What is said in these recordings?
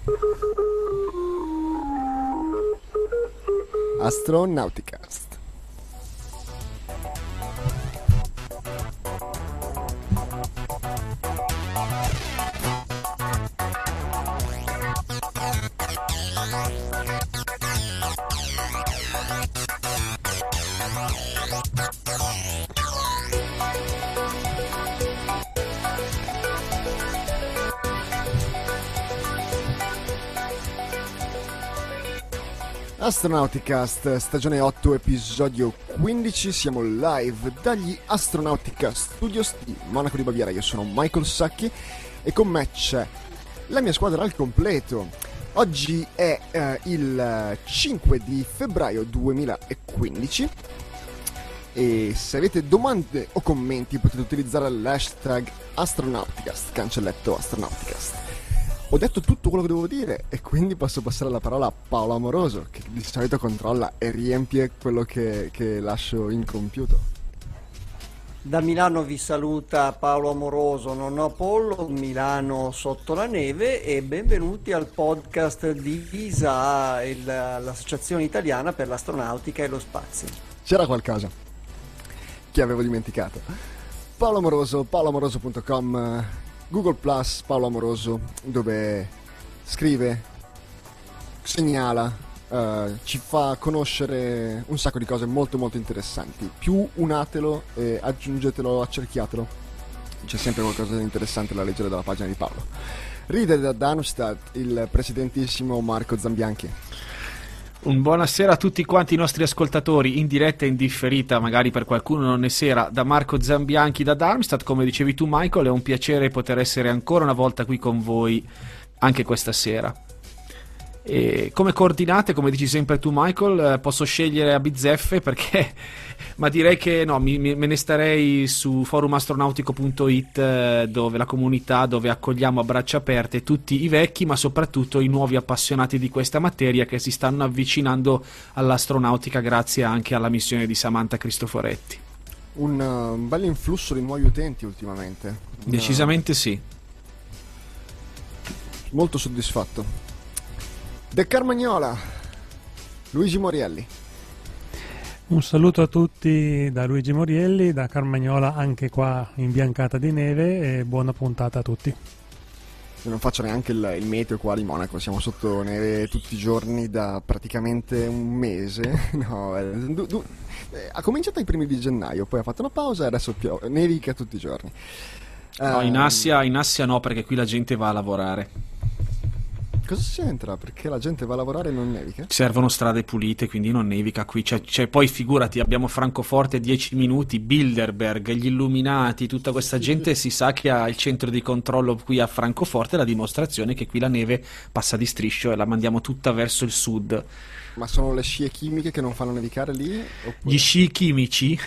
Astronauticast. Astronauticast, stagione 8, episodio 15, siamo live dagli Astronautica Studios di Monaco di Baviera. Io sono Michael Sacchi e con me c'è la mia squadra al completo. Oggi è il 5 di febbraio 2015 e se avete domande o commenti potete utilizzare l'hashtag Astronauticast, cancelletto Astronauticast. Ho detto tutto quello che dovevo dire e quindi posso passare la parola a Paolo Amoroso, che di solito controlla e riempie quello che lascio incompiuto. Da Milano vi saluta Paolo Amoroso, nonno Apollo, Milano sotto la neve, e benvenuti al podcast di ISA, l'Associazione Italiana per l'Astronautica e lo Spazio. C'era qualcosa che avevo dimenticato. Paolo Amoroso, paoloamoroso.com, Google Plus, Paolo Amoroso, dove scrive, segnala, ci fa conoscere un sacco di cose molto molto interessanti. Più unatelo e aggiungetelo, accerchiatelo, c'è sempre qualcosa di interessante da leggere dalla pagina di Paolo. Ride da Darmstadt il presidentissimo Marco Zambianchi. Un buonasera a tutti quanti i nostri ascoltatori, in diretta e in differita, magari per qualcuno non è sera, da Marco Zambianchi da Darmstadt. Come dicevi tu, Michael, è un piacere poter essere ancora una volta qui con voi anche questa sera. E come coordinate, come dici sempre tu, Michael, posso scegliere a bizzeffe perché ma direi che no, me ne starei su forumastronautico.it, dove la comunità, dove accogliamo a braccia aperte tutti i vecchi ma soprattutto i nuovi appassionati di questa materia che si stanno avvicinando all'astronautica grazie anche alla missione di Samantha Cristoforetti. Un bel influsso di nuovi utenti ultimamente. Decisamente sì. Molto soddisfatto. De Carmagnola, Luigi Morielli. Un saluto a tutti da Luigi Morielli, da Carmagnola, anche qua imbiancata di neve, e buona puntata a tutti. Io non faccio neanche il meteo qua di Monaco, siamo sotto neve tutti i giorni da praticamente un mese. No, ha cominciato ai primi di gennaio, poi ha fatto una pausa e adesso nevica tutti i giorni. No, in Assia no, perché qui la gente va a lavorare. Cosa c'entra? Perché la gente va a lavorare e non nevica? Servono strade pulite, quindi non nevica qui. Cioè, poi figurati, abbiamo Francoforte 10 minuti, Bilderberg, gli Illuminati, tutta questa gente si sa che ha il centro di controllo qui a Francoforte, la dimostrazione che qui la neve passa di striscio e la mandiamo tutta verso il sud. Ma sono le scie chimiche che non fanno nevicare lì? Oppure... Gli sci chimici?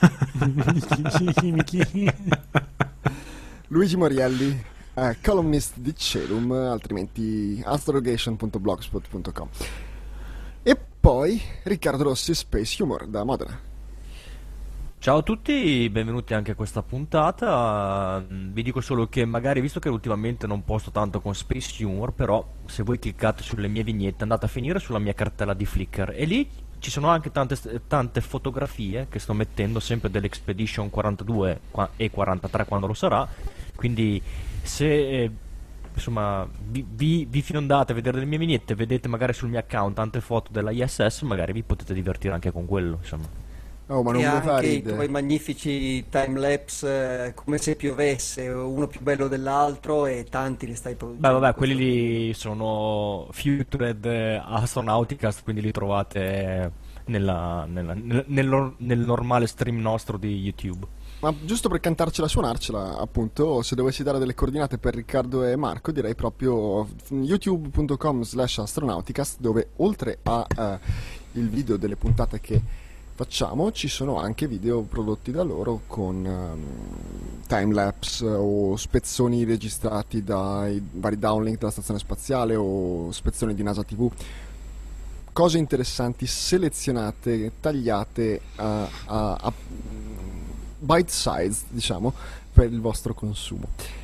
Luigi Morielli, columnist di Celum, altrimenti astrogation.blogspot.com. E poi Riccardo Rossi, Space Humor da Modena. Ciao a tutti, benvenuti anche a questa puntata. Vi dico solo che magari, visto che ultimamente non posto tanto con Space Humor, però se voi cliccate sulle mie vignette andate a finire sulla mia cartella di Flickr e lì ci sono anche tante fotografie che sto mettendo, sempre dell'Expedition 42 e 43 quando lo sarà, quindi se insomma vi fiondate a vedere le mie vignette, vedete magari sul mio account tante foto della ISS, magari vi potete divertire anche con quello, insomma. Oh, ma non e me fa anche i ridere. tuoi magnifici timelapse, come se piovesse, uno più bello dell'altro, e tanti li stai Beh, producendo. vabbè, quelli lì sono Featured Astronauticast, quindi li trovate nel normale stream nostro di YouTube. Ma giusto per cantarcela, suonarcela, appunto, se dovessi dare delle coordinate per Riccardo e Marco, direi proprio youtube.com/astronauticast, dove oltre a il video delle puntate che facciamo, ci sono anche video prodotti da loro con timelapse o spezzoni registrati dai vari downlink della stazione spaziale o spezzoni di NASA TV. Cose interessanti, selezionate, tagliate a bite size, diciamo, per il vostro consumo.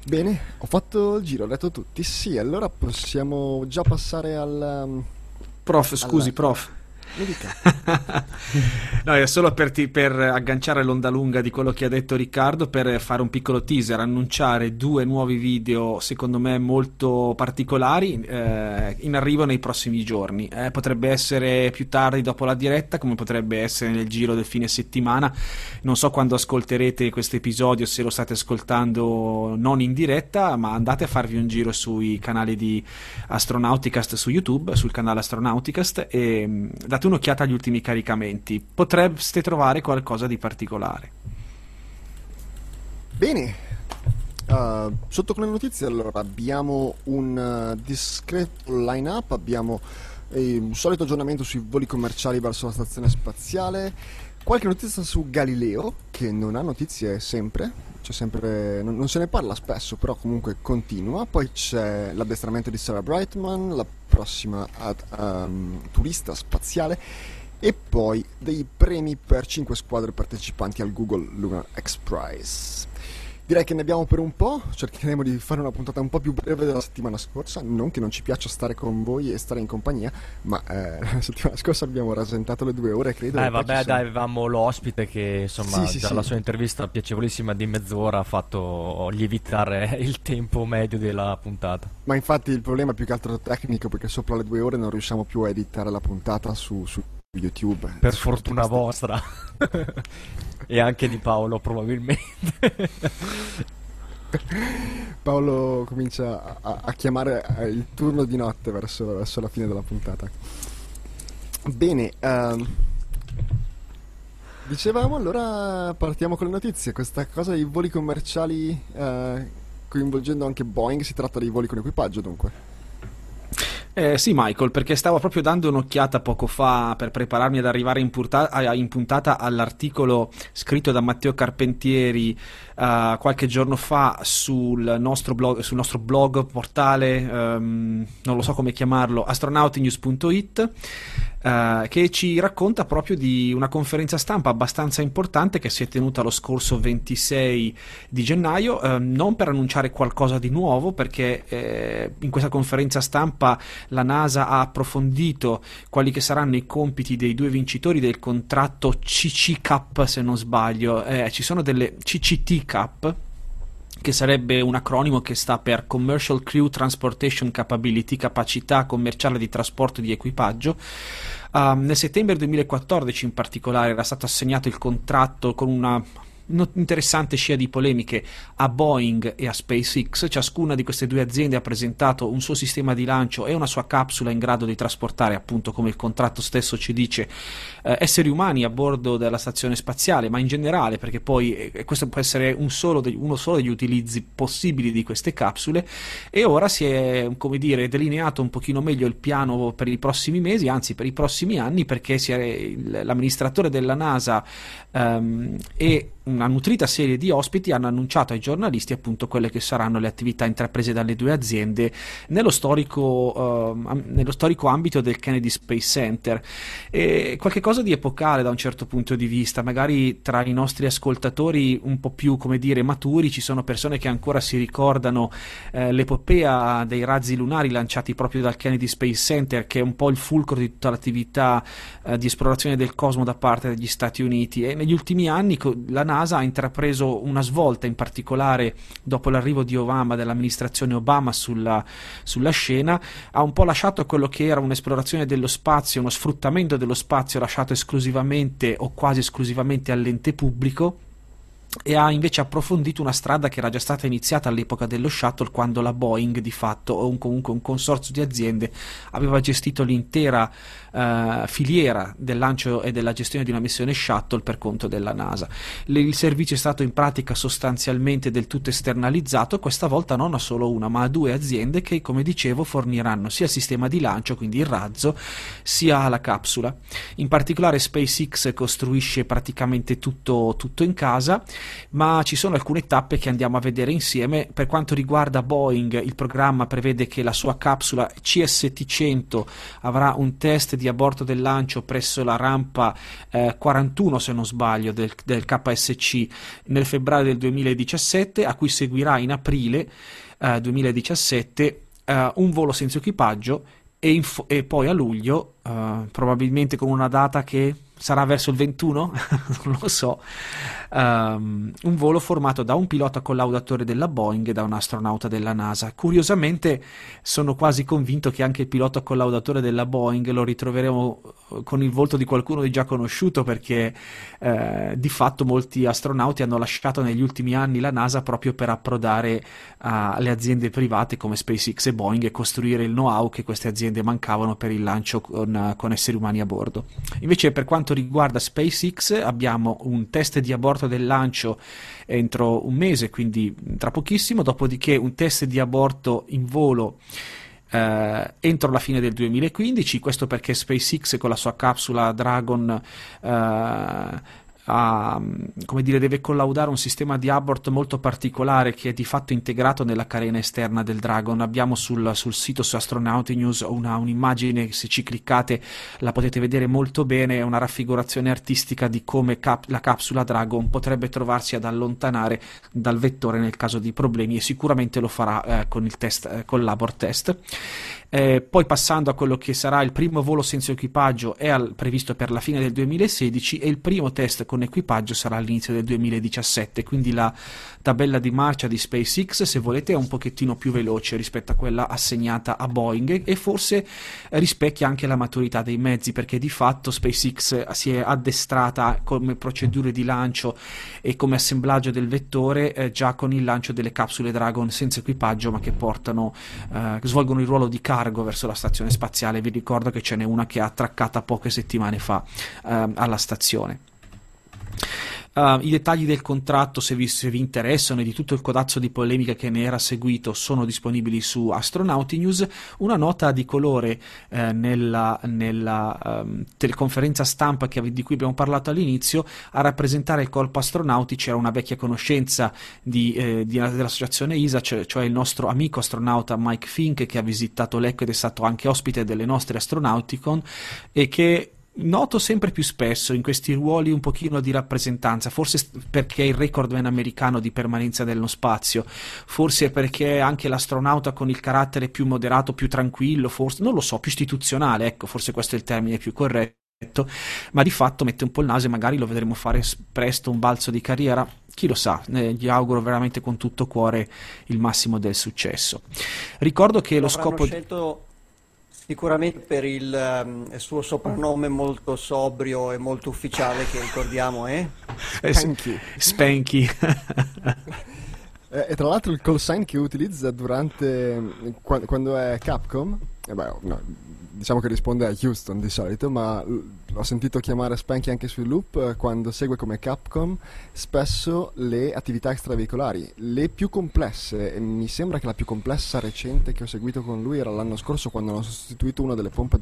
Bene, ho fatto il giro, ho letto tutti. Sì, allora possiamo già passare Prof, scusi, prof. Mi dica. No, è solo per agganciare l'onda lunga di quello che ha detto Riccardo, per fare un piccolo teaser, annunciare 2 nuovi video secondo me molto particolari in arrivo nei prossimi giorni. Potrebbe essere più tardi dopo la diretta, come potrebbe essere nel giro del fine settimana. Non so quando ascolterete questo episodio, se lo state ascoltando non in diretta, ma andate a farvi un giro sui canali di Astronauticast su YouTube, sul canale Astronauticast, e date un'occhiata agli ultimi caricamenti. Potreste trovare qualcosa di particolare. Bene, sotto con le notizie allora abbiamo un discreto line-up, abbiamo un solito aggiornamento sui voli commerciali verso la stazione spaziale, qualche notizia su Galileo, che non ha notizie sempre, c'è sempre, non se ne parla spesso, però comunque continua. Poi c'è l'addestramento di Sarah Brightman, la prossima turista spaziale, e poi dei premi per 5 squadre partecipanti al Google Lunar X Prize. Direi che ne abbiamo per un po', cercheremo di fare una puntata un po' più breve della settimana scorsa, non che non ci piaccia stare con voi e stare in compagnia, ma la settimana scorsa abbiamo rasentato le 2 ore, credo. Vabbè, avevamo l'ospite che insomma la sua intervista piacevolissima di mezz'ora ha fatto lievitare il tempo medio della puntata. Ma infatti il problema è più che altro tecnico, perché sopra le 2 ore non riusciamo più a editare la puntata su YouTube. Per fortuna vostra. E anche di Paolo probabilmente. Paolo comincia a chiamare il turno di notte verso la fine della puntata. Bene, dicevamo, allora partiamo con le notizie. Questa cosa dei voli commerciali coinvolgendo anche Boeing, si tratta dei voli con equipaggio dunque? Sì, Michael, perché stavo proprio dando un'occhiata poco fa per prepararmi ad arrivare in puntata all'articolo scritto da Matteo Carpentieri qualche giorno fa sul nostro blog portale, non lo so come chiamarlo, astronautinews.it, che ci racconta proprio di una conferenza stampa abbastanza importante che si è tenuta lo scorso 26 di gennaio, non per annunciare qualcosa di nuovo, perché in questa conferenza stampa la NASA ha approfondito quali che saranno i compiti dei 2 vincitori del contratto CCCAP, se non sbaglio. Ci sono delle CCT-CAP, che sarebbe un acronimo che sta per Commercial Crew Transportation Capability, capacità commerciale di trasporto di equipaggio. Nel settembre 2014 in particolare era stato assegnato il contratto con una interessante scia di polemiche a Boeing e a SpaceX. Ciascuna di queste 2 aziende ha presentato un suo sistema di lancio e una sua capsula in grado di trasportare, appunto come il contratto stesso ci dice, esseri umani a bordo della stazione spaziale, ma in generale, perché poi questo può essere uno solo degli utilizzi possibili di queste capsule. E ora si è, come dire, delineato un pochino meglio il piano per i prossimi mesi, anzi per i prossimi anni, perché l'amministratore della NASA e una nutrita serie di ospiti hanno annunciato ai giornalisti appunto quelle che saranno le attività intraprese dalle 2 aziende nello storico ambito del Kennedy Space Center. E qualche cosa di epocale da un certo punto di vista. Magari tra i nostri ascoltatori un po' più, come dire, maturi, ci sono persone che ancora si ricordano l'epopea dei razzi lunari lanciati proprio dal Kennedy Space Center, che è un po' il fulcro di tutta l'attività di esplorazione del cosmo da parte degli Stati Uniti. E negli ultimi anni la NASA ha intrapreso una svolta, in particolare dopo l'arrivo di Obama, dell'amministrazione Obama sulla scena. Ha un po' lasciato quello che era un'esplorazione dello spazio, uno sfruttamento dello spazio lasciato esclusivamente o quasi esclusivamente all'ente pubblico, e ha invece approfondito una strada che era già stata iniziata all'epoca dello shuttle, quando la Boeing di fatto, o comunque un consorzio di aziende, aveva gestito l'intera filiera del lancio e della gestione di una missione shuttle per conto della NASA. Il servizio è stato in pratica sostanzialmente del tutto esternalizzato, questa volta non a solo una ma a 2 aziende che, come dicevo, forniranno sia il sistema di lancio, quindi il razzo, sia la capsula. In particolare SpaceX costruisce praticamente tutto in casa, ma ci sono alcune tappe che andiamo a vedere insieme. Per quanto riguarda Boeing, il programma prevede che la sua capsula CST-100 avrà un test di aborto del lancio presso la rampa 41, se non sbaglio, del KSC nel febbraio del 2017, a cui seguirà in aprile 2017 un volo senza equipaggio e poi a luglio, probabilmente con una data che sarà verso il 21, non lo so, un volo formato da un pilota collaudatore della Boeing e da un astronauta della NASA. Curiosamente sono quasi convinto che anche il pilota collaudatore della Boeing lo ritroveremo con il volto di qualcuno di già conosciuto, perché di fatto molti astronauti hanno lasciato negli ultimi anni la NASA proprio per approdare alle aziende private come SpaceX e Boeing e costruire il know-how che queste aziende mancavano per il lancio con esseri umani a bordo. Invece, per quanto riguarda SpaceX, abbiamo un test di aborto del lancio entro un mese, quindi tra pochissimo, dopodiché un test di aborto in volo entro la fine del 2015. Questo perché SpaceX con la sua capsula Dragon come dire, deve collaudare un sistema di abort molto particolare che è di fatto integrato nella carena esterna del Dragon. Abbiamo sul sito, su Astronauti News, un'immagine, se ci cliccate la potete vedere molto bene, è una raffigurazione artistica di come la capsula Dragon potrebbe trovarsi ad allontanare dal vettore nel caso di problemi, e sicuramente lo farà con il test, con l'abort test. Poi, passando a quello che sarà il primo volo senza equipaggio, è previsto per la fine del 2016, e il primo test con equipaggio sarà all'inizio del 2017, quindi la tabella di marcia di SpaceX, se volete, è un pochettino più veloce rispetto a quella assegnata a Boeing, e forse rispecchia anche la maturità dei mezzi, perché di fatto SpaceX si è addestrata come procedure di lancio e come assemblaggio del vettore già con il lancio delle capsule Dragon senza equipaggio, ma che svolgono il ruolo di cargo verso la stazione spaziale. Vi ricordo che ce n'è una che è attraccata poche settimane fa alla stazione. I dettagli del contratto, se vi interessano, e di tutto il codazzo di polemica che ne era seguito, sono disponibili su Astronauti News. Una nota di colore nella teleconferenza stampa di cui abbiamo parlato all'inizio: a rappresentare il corpo astronauti c'era una vecchia conoscenza dell'associazione ESA, cioè il nostro amico astronauta Mike Fink, che ha visitato l'ECO ed è stato anche ospite delle nostre Astronauticon, e che noto sempre più spesso in questi ruoli un pochino di rappresentanza, forse perché è il recordman americano di permanenza nello spazio, forse perché è anche l'astronauta con il carattere più moderato, più tranquillo, forse, non lo so, più istituzionale, ecco, forse questo è il termine più corretto, ma di fatto mette un po' il naso, e magari lo vedremo fare presto un balzo di carriera. Chi lo sa, gli auguro veramente con tutto cuore il massimo del successo. Ricordo che lo scopo... scelto sicuramente per il suo soprannome molto sobrio e molto ufficiale, che ricordiamo è Spanky. E tra l'altro il call sign che utilizza quando è Capcom, diciamo che risponde a Houston di solito, ma l'ho sentito chiamare Spanky anche sui loop quando segue come Capcom spesso le attività extraveicolari, le più complesse. E mi sembra che la più complessa recente che ho seguito con lui era l'anno scorso, quando hanno sostituito una delle pompe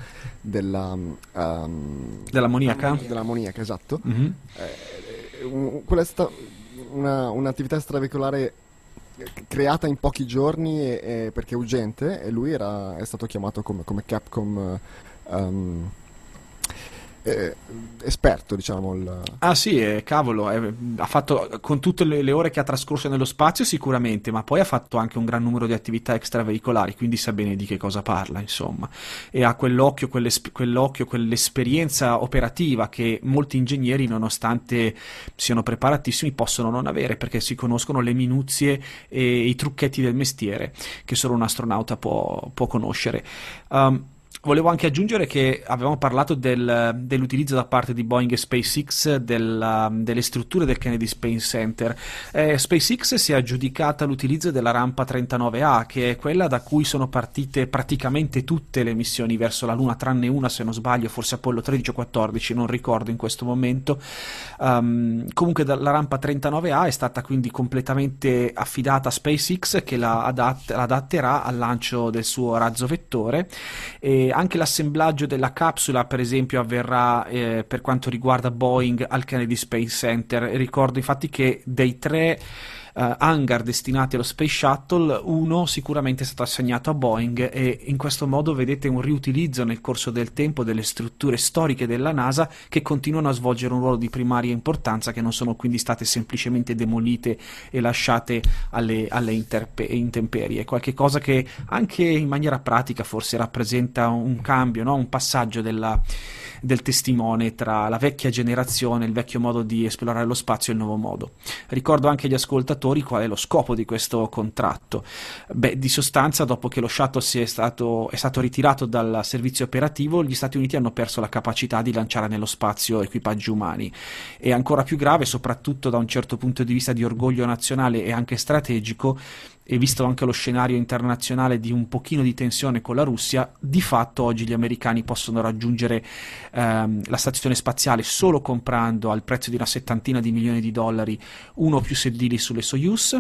dell'ammoniaca, esatto. Mm-hmm. Quella è stata un'attività extraveicolare creata in pochi giorni perché è urgente, e lui è stato chiamato come Capcom esperto, diciamo. Ah sì, cavolo, ha fatto, con tutte le ore che ha trascorso nello spazio sicuramente, ma poi ha fatto anche un gran numero di attività extraveicolari, quindi sa bene di che cosa parla, insomma, e ha quell'occhio, quell'esperienza operativa che molti ingegneri, nonostante siano preparatissimi, possono non avere, perché si conoscono le minuzie e i trucchetti del mestiere che solo un astronauta può conoscere. Volevo anche aggiungere che avevamo parlato dell'utilizzo da parte di Boeing e SpaceX delle strutture del Kennedy Space Center. SpaceX si è aggiudicata l'utilizzo della rampa 39A, che è quella da cui sono partite praticamente tutte le missioni verso la Luna, tranne una, se non sbaglio, forse Apollo 13 o 14, non ricordo in questo momento. Comunque la rampa 39A è stata quindi completamente affidata a SpaceX, che la adatterà al lancio del suo razzo vettore, e anche l'assemblaggio della capsula, per esempio, avverrà per quanto riguarda Boeing al Kennedy Space Center. Ricordo infatti che dei 3 hangar destinati allo Space Shuttle, uno sicuramente è stato assegnato a Boeing, e in questo modo vedete un riutilizzo nel corso del tempo delle strutture storiche della NASA, che continuano a svolgere un ruolo di primaria importanza, che non sono quindi state semplicemente demolite e lasciate alle intemperie. Qualche cosa che anche in maniera pratica forse rappresenta un cambio, no? Un passaggio del testimone tra la vecchia generazione, il vecchio modo di esplorare lo spazio e il nuovo modo. Ricordo anche agli ascoltatori qual è lo scopo di questo contratto. Di sostanza, dopo che lo shuttle è stato ritirato dal servizio operativo, gli Stati Uniti hanno perso la capacità di lanciare nello spazio equipaggi umani. E ancora più grave, soprattutto da un certo punto di vista di orgoglio nazionale e anche strategico, e visto anche lo scenario internazionale di un pochino di tensione con la Russia, di fatto oggi gli americani possono raggiungere la stazione spaziale solo comprando, al prezzo di una settantina di milioni di dollari, uno o più sedili sulle Soyuz,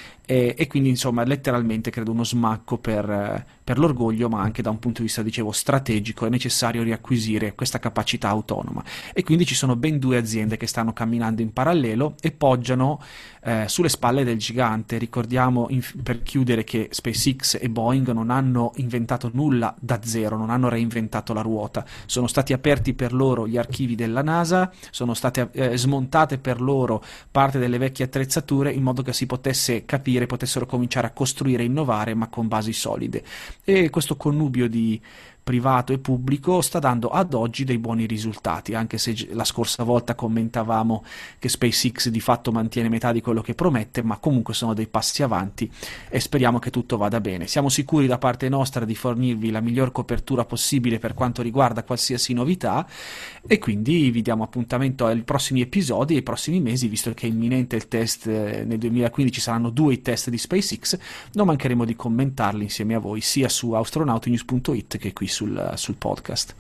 e quindi insomma letteralmente credo uno smacco per l'orgoglio, ma anche da un punto di vista, dicevo, strategico. È necessario riacquisire questa capacità autonoma, e quindi ci sono ben 2 aziende che stanno camminando in parallelo e poggiano sulle spalle del gigante. Ricordiamo per chiudere che SpaceX e Boeing non hanno inventato nulla da zero, non hanno reinventato la ruota. Sono stati aperti per loro gli archivi della NASA, sono state smontate per loro parte delle vecchie attrezzature, in modo che si potesse capire, potessero cominciare a costruire e innovare, ma con basi solide. E questo connubio di privato e pubblico sta dando ad oggi dei buoni risultati, anche se la scorsa volta commentavamo che SpaceX di fatto mantiene metà di quello che promette, ma comunque sono dei passi avanti e speriamo che tutto vada bene. Siamo sicuri da parte nostra di fornirvi la miglior copertura possibile per quanto riguarda qualsiasi novità, e quindi vi diamo appuntamento ai prossimi episodi e ai prossimi mesi, visto che è imminente il test. Nel 2015 saranno 2 i test di SpaceX, non mancheremo di commentarli insieme a voi, sia su astronautinews.it che qui sul podcast.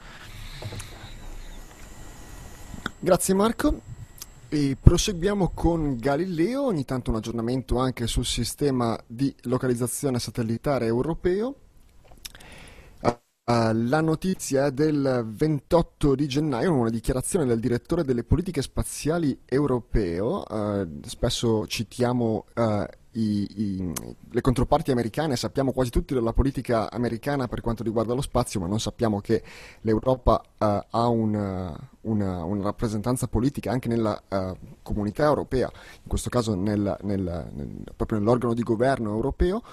Grazie Marco, e proseguiamo con Galileo. Ogni tanto un aggiornamento anche sul sistema di localizzazione satellitare europeo. La notizia è del 28 di gennaio, una dichiarazione del direttore delle politiche spaziali europeo. Spesso citiamo le controparti americane, sappiamo quasi tutti della politica americana per quanto riguarda lo spazio, ma non sappiamo che l'Europa ha una rappresentanza politica anche nella comunità europea, in questo caso proprio nell'organo di governo europeo.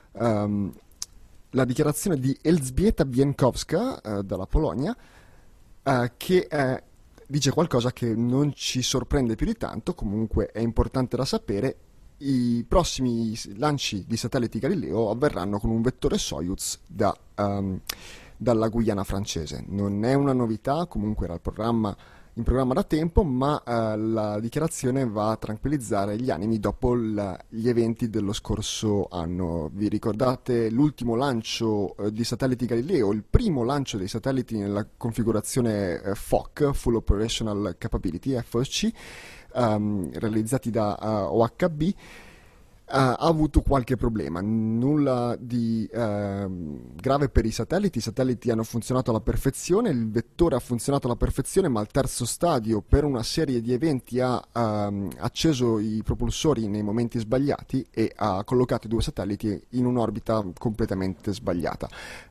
La dichiarazione di Elżbieta Bieńkowska dalla Polonia, che dice qualcosa che non ci sorprende più di tanto, comunque è importante da sapere. I prossimi lanci di satelliti Galileo avverranno con un vettore Soyuz dalla Guyana francese. Non è una novità, comunque era in programma da tempo, ma la dichiarazione va a tranquillizzare gli animi dopo gli eventi dello scorso anno. Vi ricordate l'ultimo lancio di satelliti Galileo, il primo lancio dei satelliti nella configurazione FOC, Full Operational Capability, FOC, realizzati da OHB? Ha avuto qualche problema, nulla di grave per i satelliti hanno funzionato alla perfezione, il vettore ha funzionato alla perfezione, ma al terzo stadio per una serie di eventi ha acceso i propulsori nei momenti sbagliati e ha collocato i 2 satelliti in un'orbita completamente sbagliata.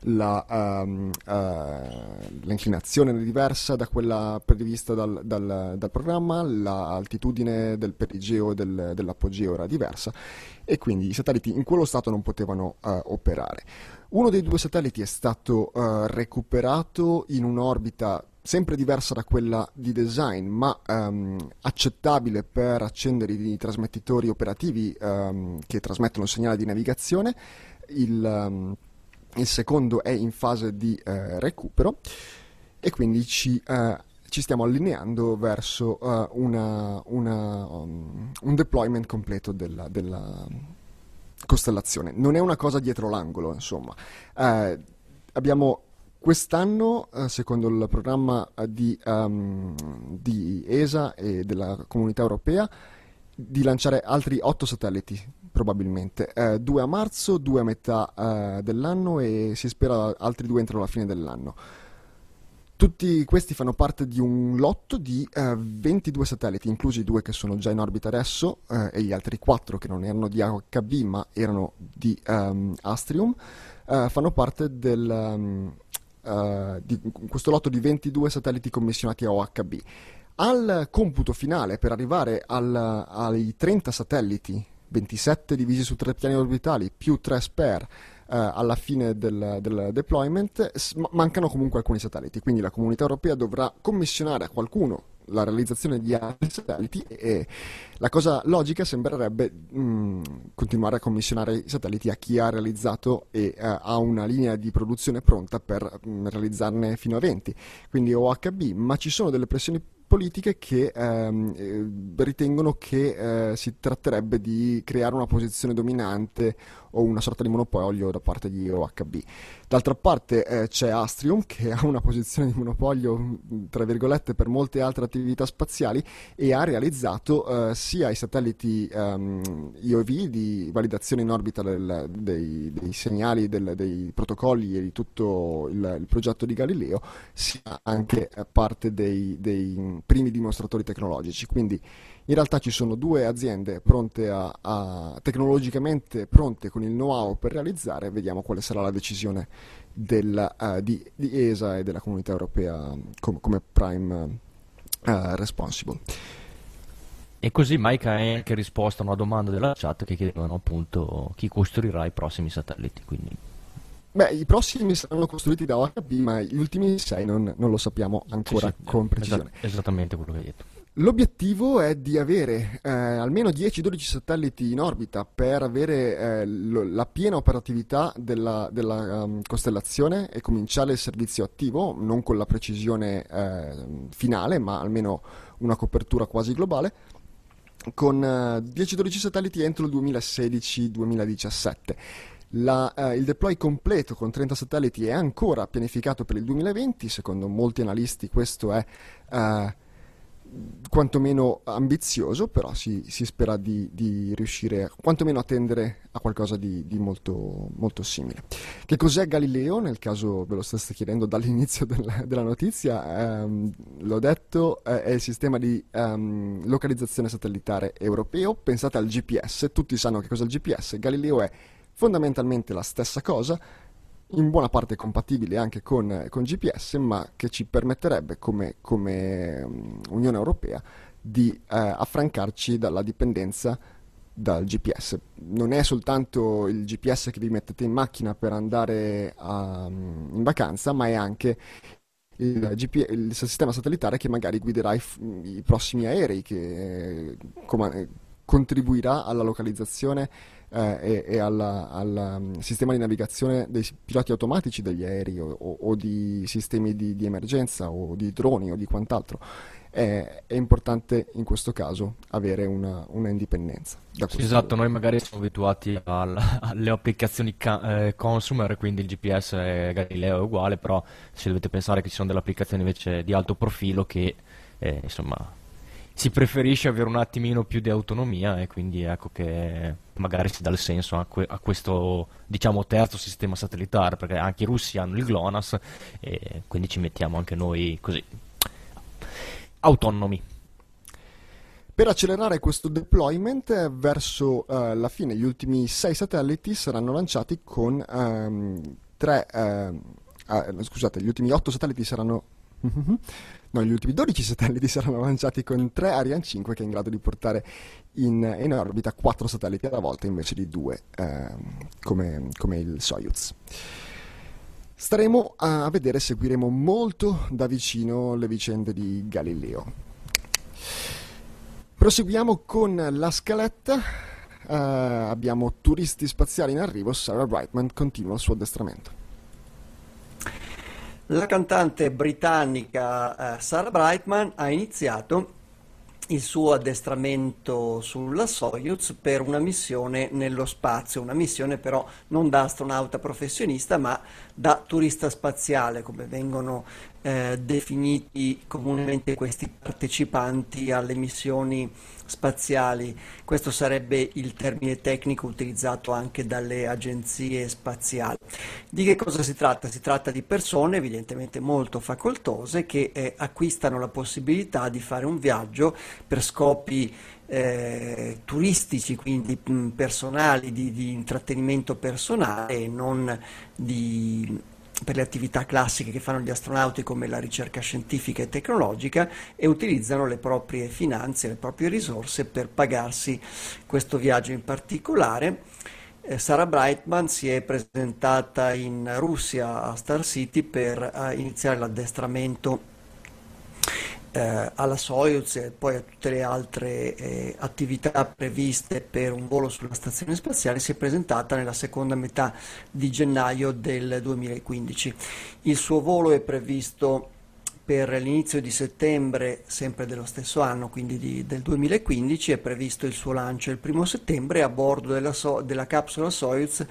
L'inclinazione è diversa da quella prevista dal programma, l'altitudine del perigeo e dell'apogeo era diversa, e quindi i satelliti in quello stato non potevano operare. Uno dei 2 satelliti è stato recuperato in un'orbita sempre diversa da quella di design, ma accettabile per accendere i trasmettitori operativi che trasmettono il segnale di navigazione. Il secondo è in fase di recupero, e quindi ci stiamo allineando verso un deployment completo della costellazione. Non è una cosa dietro l'angolo, insomma. Abbiamo quest'anno, secondo il programma di ESA e della Comunità Europea, di lanciare altri 8 satelliti probabilmente. 2 a marzo, 2 a metà dell'anno e si spera altri 2 entro la fine dell'anno. Tutti questi fanno parte di un lotto di 22 satelliti, inclusi i 2 che sono già in orbita adesso e gli altri 4 che non erano di AOHB ma erano di Astrium. Fanno parte di questo lotto di 22 satelliti commissionati a OHB. Al computo finale, per arrivare ai 30 satelliti, 27 divisi su 3 piani orbitali, più 3 spare, alla fine del deployment, mancano comunque alcuni satelliti, quindi la comunità europea dovrà commissionare a qualcuno la realizzazione di altri satelliti e la cosa logica sembrerebbe continuare a commissionare i satelliti a chi ha realizzato e ha una linea di produzione pronta per realizzarne fino a 20, quindi OHB, ma ci sono delle pressioni politiche che ritengono che si tratterebbe di creare una posizione dominante o una sorta di monopolio da parte di OHB. D'altra parte c'è Astrium che ha una posizione di monopolio tra virgolette per molte altre attività spaziali e ha realizzato sia i satelliti IOV di validazione in orbita dei segnali, dei protocolli e di tutto il progetto di Galileo, sia anche parte dei primi dimostratori tecnologici. Quindi in realtà ci sono 2 aziende pronte tecnologicamente pronte con il know-how per realizzare. Vediamo quale sarà la decisione di ESA e della comunità europea come prime responsible. E così Mike ha anche risposto a una domanda della chat che chiedevano appunto chi costruirà i prossimi satelliti. Quindi I prossimi saranno costruiti da OHB, ma gli ultimi 6 non lo sappiamo ancora con precisione. Esattamente quello che hai detto. L'obiettivo è di avere almeno 10-12 satelliti in orbita per avere la piena operatività della costellazione e cominciare il servizio attivo, non con la precisione finale, ma almeno una copertura quasi globale, con 10-12 satelliti entro il 2016-2017. Il deploy completo con 30 satelliti è ancora pianificato per il 2020, secondo molti analisti questo è quantomeno ambizioso, però si spera di riuscire quantomeno a tendere a qualcosa di molto, molto simile. Che cos'è Galileo? Nel caso ve lo stesse chiedendo dall'inizio della notizia, l'ho detto, è il sistema di localizzazione satellitare europeo. Pensate al GPS, tutti sanno che cos'è il GPS. Galileo è fondamentalmente la stessa cosa, in buona parte compatibile anche con GPS, ma che ci permetterebbe come Unione Europea di affrancarci dalla dipendenza dal GPS. Non è soltanto il GPS che vi mettete in macchina per andare in vacanza, ma è anche il sistema satellitare che magari guiderà i prossimi aerei, che contribuirà alla localizzazione e al sistema di navigazione dei piloti automatici degli aerei o di sistemi di emergenza o di droni o di quant'altro. È importante in questo caso avere una indipendenza. Esatto, noi magari siamo abituati alle applicazioni consumer, quindi il GPS e Galileo è uguale, però se dovete pensare che ci sono delle applicazioni invece di alto profilo che insomma si preferisce avere un attimino più di autonomia, e quindi ecco che magari si dà il senso a questo, diciamo, terzo sistema satellitare, perché anche i russi hanno il GLONASS e quindi ci mettiamo anche noi così autonomi. Per accelerare questo deployment verso la fine, gli ultimi 6 satelliti saranno lanciati con gli ultimi 8 satelliti saranno gli ultimi 12 satelliti saranno lanciati con 3 Ariane 5, che è in grado di portare in orbita 4 satelliti alla volta invece di 2 come il Soyuz. Staremo a vedere, seguiremo molto da vicino le vicende di Galileo. Proseguiamo con la scaletta. Abbiamo turisti spaziali in arrivo. Sarah Brightman continua il suo addestramento. La cantante britannica Sarah Brightman ha iniziato il suo addestramento sulla Soyuz per una missione nello spazio, una missione però non da astronauta professionista ma da turista spaziale, come vengono definiti comunemente questi partecipanti alle missioni spaziali. Questo sarebbe il termine tecnico utilizzato anche dalle agenzie spaziali. Di che cosa si tratta? Si tratta di persone evidentemente molto facoltose che acquistano la possibilità di fare un viaggio per scopi turistici, quindi personali, di intrattenimento personale e non per le attività classiche che fanno gli astronauti come la ricerca scientifica e tecnologica, e utilizzano le proprie finanze, le proprie risorse per pagarsi questo viaggio in particolare. Sarah Brightman si è presentata in Russia a Star City per iniziare l'addestramento alla Soyuz e poi a tutte le altre attività previste per un volo sulla stazione spaziale. Si è presentata nella seconda metà di gennaio del 2015. Il suo volo è previsto per l'inizio di settembre, sempre dello stesso anno, quindi del 2015. È previsto il suo lancio il 1° settembre a bordo della capsula Soyuz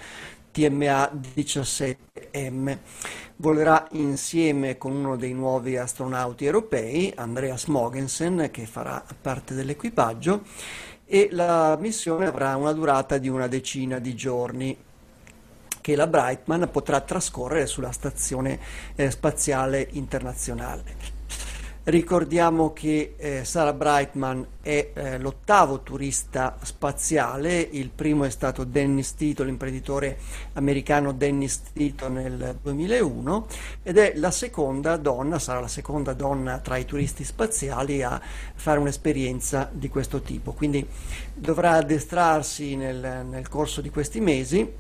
TMA-17M. Volerà insieme con uno dei nuovi astronauti europei, Andreas Mogensen, che farà parte dell'equipaggio, e la missione avrà una durata di una decina di giorni che la Brightman potrà trascorrere sulla stazione spaziale internazionale. Ricordiamo che Sarah Brightman è l'ottavo turista spaziale. Il primo è stato Dennis Tito, l'imprenditore americano Dennis Tito, nel 2001, ed è la seconda donna, sarà la seconda donna tra i turisti spaziali a fare un'esperienza di questo tipo. Quindi dovrà addestrarsi nel corso di questi mesi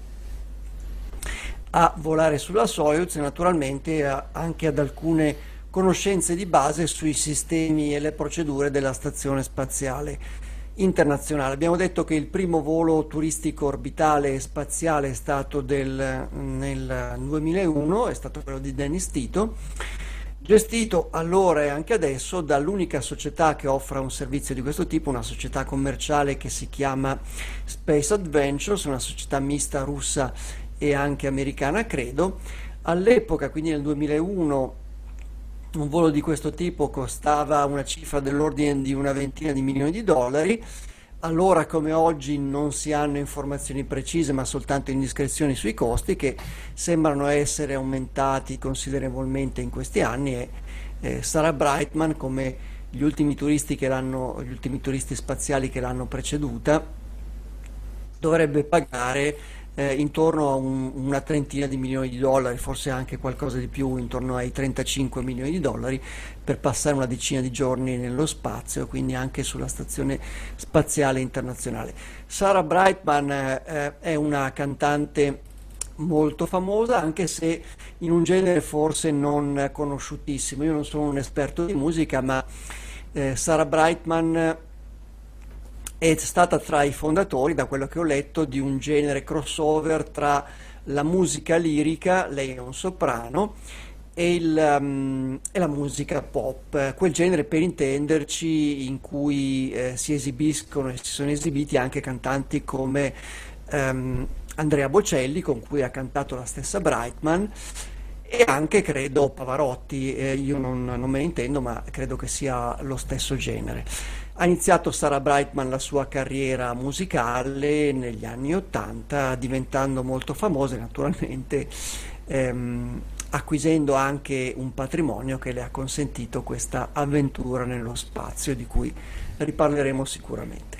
a volare sulla Soyuz e naturalmente anche ad alcune conoscenze di base sui sistemi e le procedure della stazione spaziale internazionale. Abbiamo detto che il primo volo turistico orbitale e spaziale è stato nel 2001, è stato quello di Dennis Tito, gestito allora e anche adesso dall'unica società che offre un servizio di questo tipo, una società commerciale che si chiama Space Adventures, una società mista russa e anche americana, credo. All'epoca, quindi nel 2001, un volo di questo tipo costava una cifra dell'ordine di una ventina di milioni di dollari. Allora come oggi non si hanno informazioni precise, ma soltanto indiscrezioni sui costi, che sembrano essere aumentati considerevolmente in questi anni, e Sarah Brightman, come gli ultimi turisti spaziali che l'hanno preceduta, dovrebbe pagare intorno a una trentina di milioni di dollari, forse anche qualcosa di più, intorno ai 35 milioni di dollari, per passare una decina di giorni nello spazio, quindi anche sulla stazione spaziale internazionale. Sarah Brightman è una cantante molto famosa, anche se in un genere forse non conosciutissimo. Io non sono un esperto di musica, ma Sarah Brightman è stata tra i fondatori, da quello che ho letto, di un genere crossover tra la musica lirica, lei è un soprano, e la musica pop, quel genere, per intenderci, in cui si esibiscono e si sono esibiti anche cantanti come Andrea Bocelli, con cui ha cantato la stessa Brightman, e anche credo Pavarotti. Io non me ne intendo, ma credo che sia lo stesso genere. Ha iniziato Sarah Brightman la sua carriera musicale negli anni '80, diventando molto famosa, naturalmente acquisendo anche un patrimonio che le ha consentito questa avventura nello spazio, di cui riparleremo sicuramente.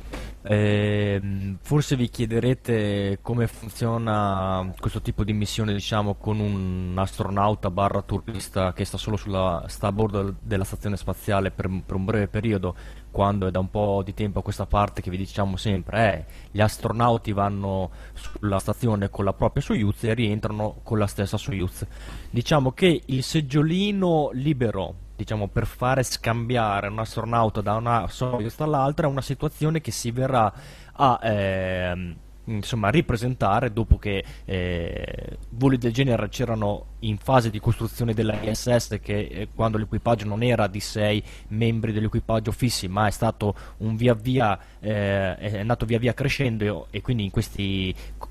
Forse vi chiederete come funziona questo tipo di missione, diciamo, con un astronauta barra turista che sta a bordo della stazione spaziale per un breve periodo, quando è da un po' di tempo a questa parte che vi diciamo sempre gli astronauti vanno sulla stazione con la propria Soyuz e rientrano con la stessa Soyuz. Diciamo che il seggiolino libero, diciamo, per fare scambiare un astronauta da una Soyuz all'altra, è una situazione che si verrà a insomma ripresentare dopo che voli del genere c'erano in fase di costruzione della ISS, che quando l'equipaggio non era di 6 membri dell'equipaggio fissi, ma è stato è andato via via crescendo, e quindi in questi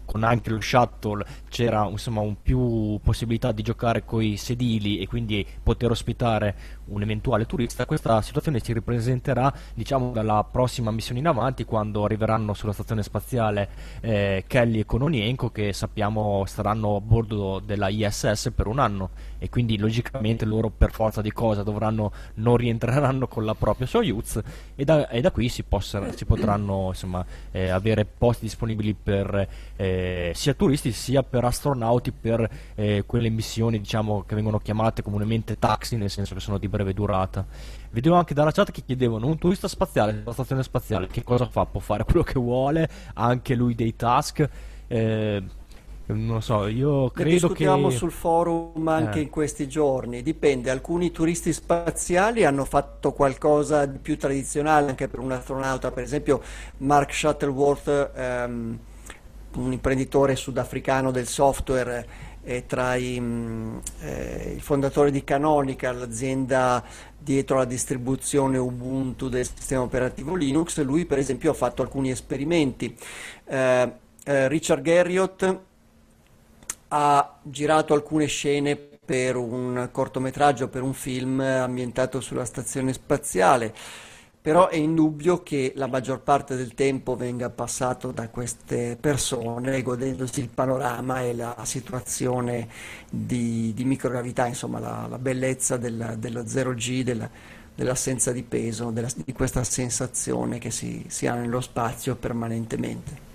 con anche lo shuttle c'era insomma un più possibilità di giocare coi sedili e quindi poter ospitare un eventuale turista. Questa situazione si ripresenterà diciamo dalla prossima missione in avanti, quando arriveranno sulla stazione spaziale Kelly e Kononenko, che sappiamo saranno a bordo della ISS per un anno, e quindi logicamente loro per forza di cosa non rientreranno con la propria Soyuz, e da qui si potranno insomma avere posti disponibili per sia turisti sia per astronauti per quelle missioni diciamo che vengono chiamate comunemente taxi, nel senso che sono di breve durata. Vedevo anche dalla chat che chiedevano: un turista spaziale sulla stazione spaziale che cosa fa? Può fare quello che vuole, anche lui dei task? Non lo so, io Ne credo discutiamo che sul forum anche in questi giorni, dipende, alcuni turisti spaziali hanno fatto qualcosa di più tradizionale anche per un astronauta, per esempio Mark Shuttleworth, un imprenditore sudafricano del software, tra i fondatori di Canonical, l'azienda dietro la distribuzione Ubuntu del sistema operativo Linux. Lui per esempio ha fatto alcuni esperimenti. Richard Garriott ha girato alcune scene per un cortometraggio, per un film ambientato sulla stazione spaziale, però è indubbio che la maggior parte del tempo venga passato da queste persone godendosi il panorama e la situazione di microgravità, insomma la bellezza dello zero G, dell'assenza di peso, di questa sensazione che si ha nello spazio permanentemente.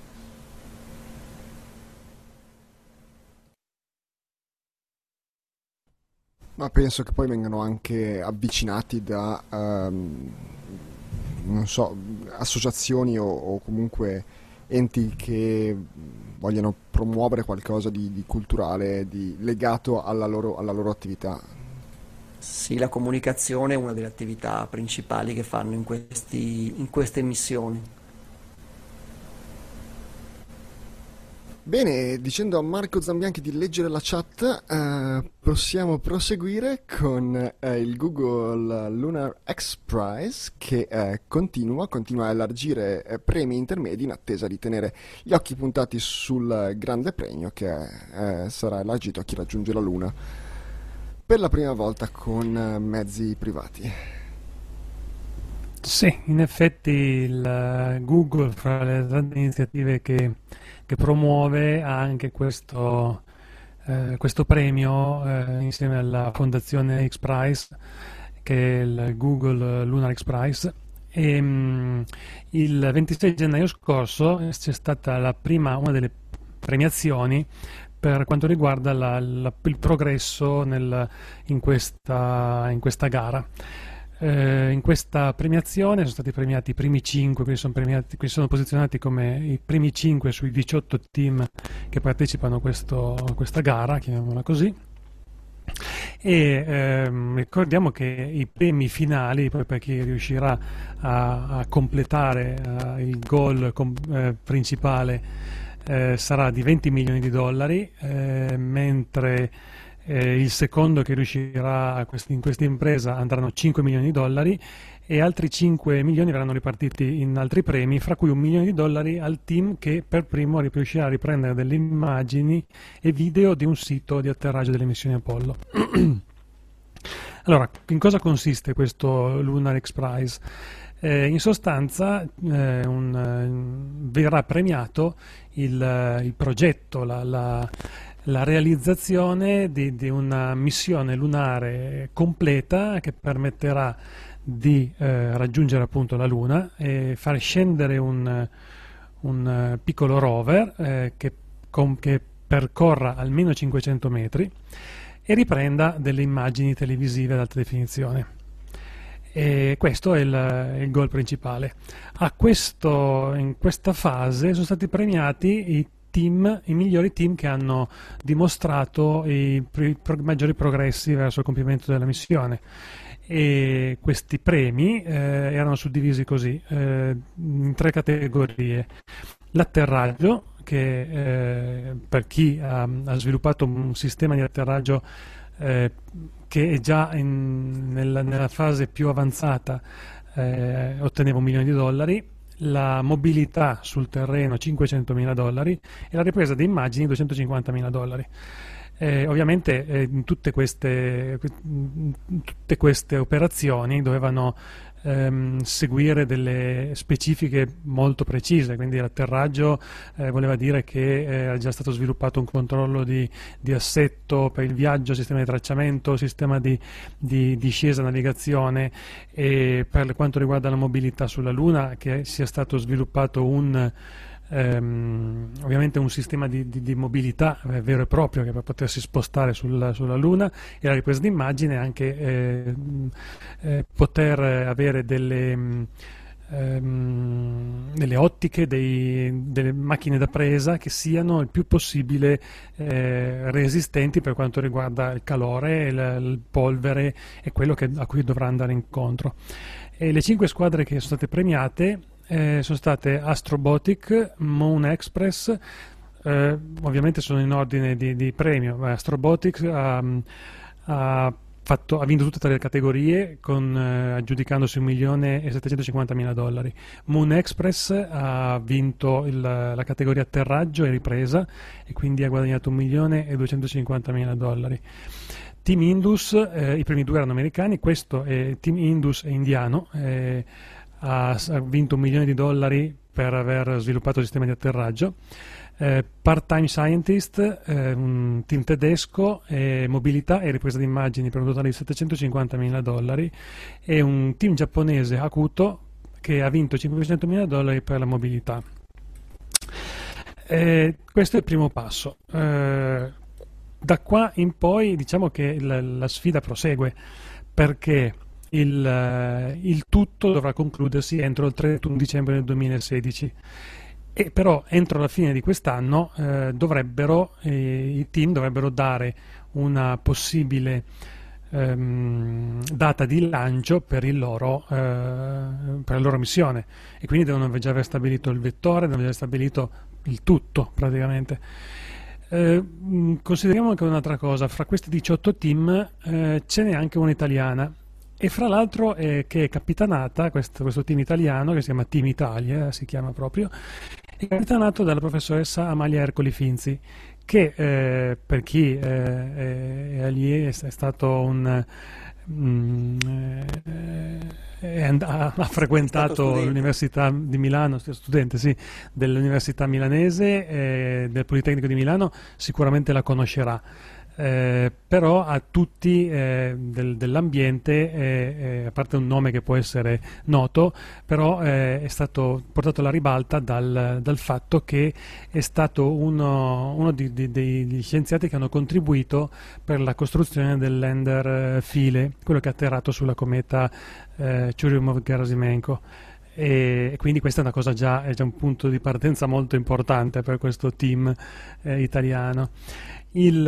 Ma penso che poi vengano anche avvicinati da, non so, associazioni o comunque enti che vogliono promuovere qualcosa di culturale, legato alla loro attività. Sì, la comunicazione è una delle attività principali che fanno in queste missioni. Bene, dicendo a Marco Zambianchi di leggere la chat, possiamo proseguire con il Google Lunar X Prize, che continua a elargire premi intermedi in attesa di tenere gli occhi puntati sul grande premio che sarà elargito a chi raggiunge la Luna per la prima volta con mezzi privati. Sì, in effetti il Google, fra le tante iniziative che promuove, ha anche questo premio insieme alla fondazione X Prize, che è il Google Lunar X Prize. E, il 26 gennaio scorso c'è stata una delle premiazioni per quanto riguarda il progresso in questa gara. In questa premiazione sono stati premiati i primi 5, quindi sono posizionati come i primi 5 sui 18 team che partecipano a questa gara, chiamiamola così. E ricordiamo che i premi finali, poi per chi riuscirà a completare il goal principale, sarà di 20 milioni di dollari, mentre il secondo che riuscirà in questa impresa andranno 5 milioni di dollari, e altri 5 milioni verranno ripartiti in altri premi, fra cui 1 milione di dollari al team che per primo riuscirà a riprendere delle immagini e video di un sito di atterraggio delle missioni Apollo. Allora, in cosa consiste questo Lunar X Prize? In sostanza verrà premiato il progetto, la realizzazione di una missione lunare completa che permetterà di raggiungere appunto la Luna e far scendere un piccolo rover che percorra almeno 500 metri e riprenda delle immagini televisive ad alta definizione. E questo è il goal principale. In questa fase sono stati premiati i migliori team che hanno dimostrato i maggiori progressi verso il compimento della missione, e questi premi erano suddivisi così in 3 categorie: l'atterraggio, che per chi ha sviluppato un sistema di atterraggio che è già nella fase più avanzata otteneva 1 milione di dollari; la mobilità sul terreno $500.000 e la ripresa di immagini $250.000. Ovviamente tutte queste operazioni dovevano seguire delle specifiche molto precise, quindi l'atterraggio voleva dire che era già stato sviluppato un controllo di assetto per il viaggio, sistema di tracciamento, sistema di discesa, navigazione, e per quanto riguarda la mobilità sulla Luna che sia stato sviluppato ovviamente un sistema di mobilità vero e proprio che per potersi spostare sulla Luna, e la ripresa d'immagine anche poter avere delle ottiche, delle macchine da presa che siano il più possibile resistenti per quanto riguarda il calore, il polvere e quello a cui dovrà andare incontro. E le 5 squadre che sono state premiate sono state Astrobotic, Moon Express, ovviamente sono in ordine di premio. Astrobotic ha vinto tutte e 3 le categorie aggiudicandosi $1.750.000. Moon Express ha vinto la categoria atterraggio e ripresa e quindi ha guadagnato $1.250.000. Team Indus, i primi 2 erano americani, Team Indus è indiano, ha vinto $1 milione per aver sviluppato il sistema di atterraggio. Part-Time Scientist, un team tedesco, mobilità e ripresa di immagini per un totale di $750.000, e un team giapponese, Hakuto, che ha vinto $500.000 per la mobilità. Questo è il primo passo. Da qua in poi diciamo che la sfida prosegue, perché il tutto dovrà concludersi entro il 31 dicembre del 2016, e però entro la fine di quest'anno i team dovrebbero dare una possibile data di lancio per la loro missione, e quindi devono già aver stabilito il vettore, devono aver stabilito il tutto praticamente. Consideriamo anche un'altra cosa: fra questi 18 team ce n'è anche una italiana, e fra l'altro che è capitanata, questo team italiano che si chiama Team Italia, si chiama proprio, è capitanato dalla professoressa Amalia Ercoli Finzi, che per chi è allievo è stato ha frequentato l'Università di Milano, studente sì, dell'Università Milanese, del Politecnico di Milano, sicuramente la conoscerà. Però a tutti dell'ambiente, a parte un nome che può essere noto, però è stato portato alla ribalta dal fatto che è stato uno degli scienziati che hanno contribuito per la costruzione del lander Philae, quello che ha atterrato sulla cometa Churyumov-Gerasimenko. E quindi questa è una cosa è già un punto di partenza molto importante per questo team italiano. Vuoi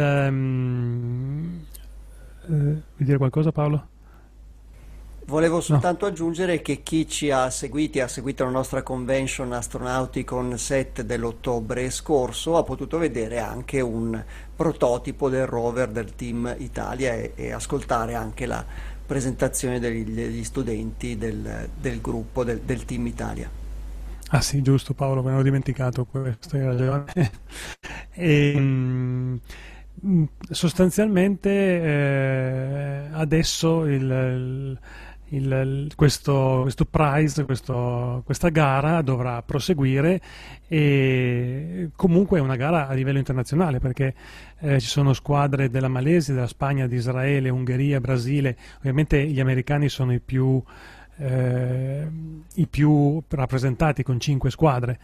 dire qualcosa, Paolo? Volevo soltanto aggiungere che chi ci ha seguito la nostra convention Astronauticon 7 dell'ottobre scorso ha potuto vedere anche un prototipo del rover del Team Italia e ascoltare anche la presentazione degli studenti del gruppo del Team Italia. Ah sì, giusto Paolo, me l'avevo dimenticato questo, hai ragione. Sostanzialmente adesso questo prize, questa gara dovrà proseguire, e comunque è una gara a livello internazionale, perché ci sono squadre della Malesia, della Spagna, di Israele, Ungheria, Brasile. Ovviamente gli americani sono i più rappresentati con 5 squadre.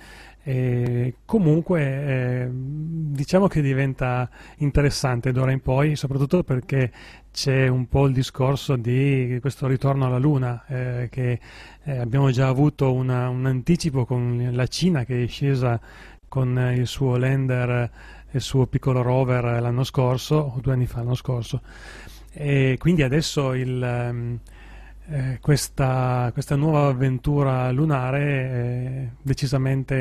Comunque diciamo che diventa interessante d'ora in poi, soprattutto perché c'è un po' il discorso di questo ritorno alla Luna, che abbiamo già avuto un anticipo con la Cina, che è scesa con il suo lander, il suo piccolo rover l'anno scorso, o 2 anni fa, l'anno scorso, e quindi adesso questa nuova avventura lunare è decisamente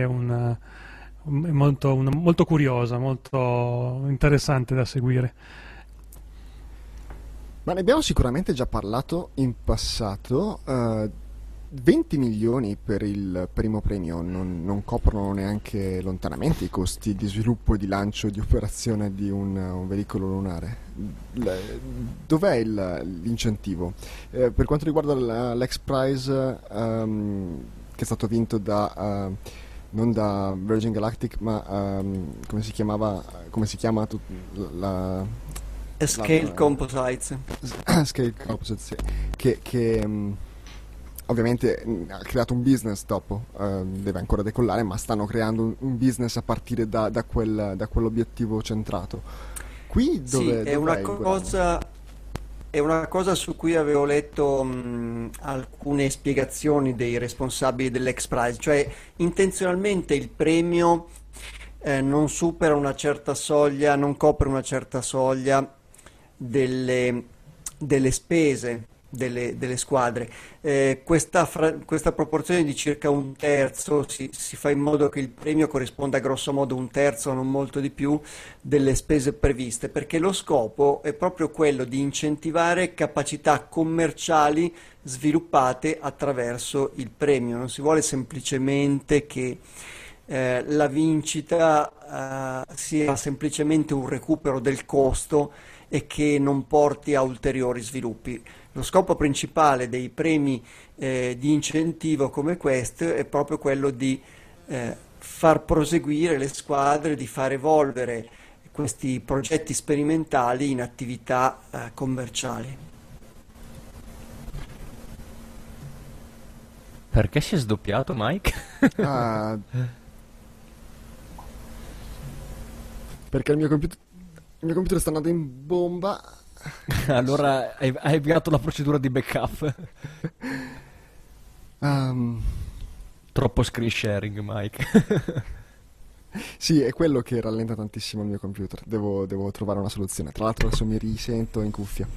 molto curiosa, molto interessante da seguire. Ma ne abbiamo sicuramente già parlato in passato. 20 milioni per il primo premio non coprono neanche lontanamente i costi di sviluppo e di lancio e di operazione di un veicolo lunare. Dov'è l'incentivo? Per quanto riguarda l'X Prize, che è stato vinto non da Virgin Galactic, ma come si chiama la Scale Composites. Scale Composites, sì. Che ovviamente ha creato un business dopo, deve ancora decollare, ma stanno creando un business a partire da quell'obiettivo centrato. Qui dove Sì, è una cosa su cui avevo letto alcune spiegazioni dei responsabili dell'X Prize, cioè intenzionalmente il premio non supera una certa soglia, non copre una certa soglia delle spese delle squadre. Questa proporzione di circa un terzo si fa in modo che il premio corrisponda grosso modo a un terzo, non molto di più, delle spese previste, perché lo scopo è proprio quello di incentivare capacità commerciali sviluppate attraverso il premio. Non si vuole semplicemente che la vincita sia semplicemente un recupero del costo e che non porti a ulteriori sviluppi. Lo scopo principale dei premi di incentivo come questo è proprio quello di far proseguire le squadre, di far evolvere questi progetti sperimentali in attività commerciali. Perché si è sdoppiato, Mike? Perché il mio computer sta andando in bomba. Allora hai avviato la procedura di backup. Troppo screen sharing, Mike. Sì, è quello che rallenta tantissimo il mio computer. Devo trovare una soluzione. Tra l'altro adesso mi risento in cuffia.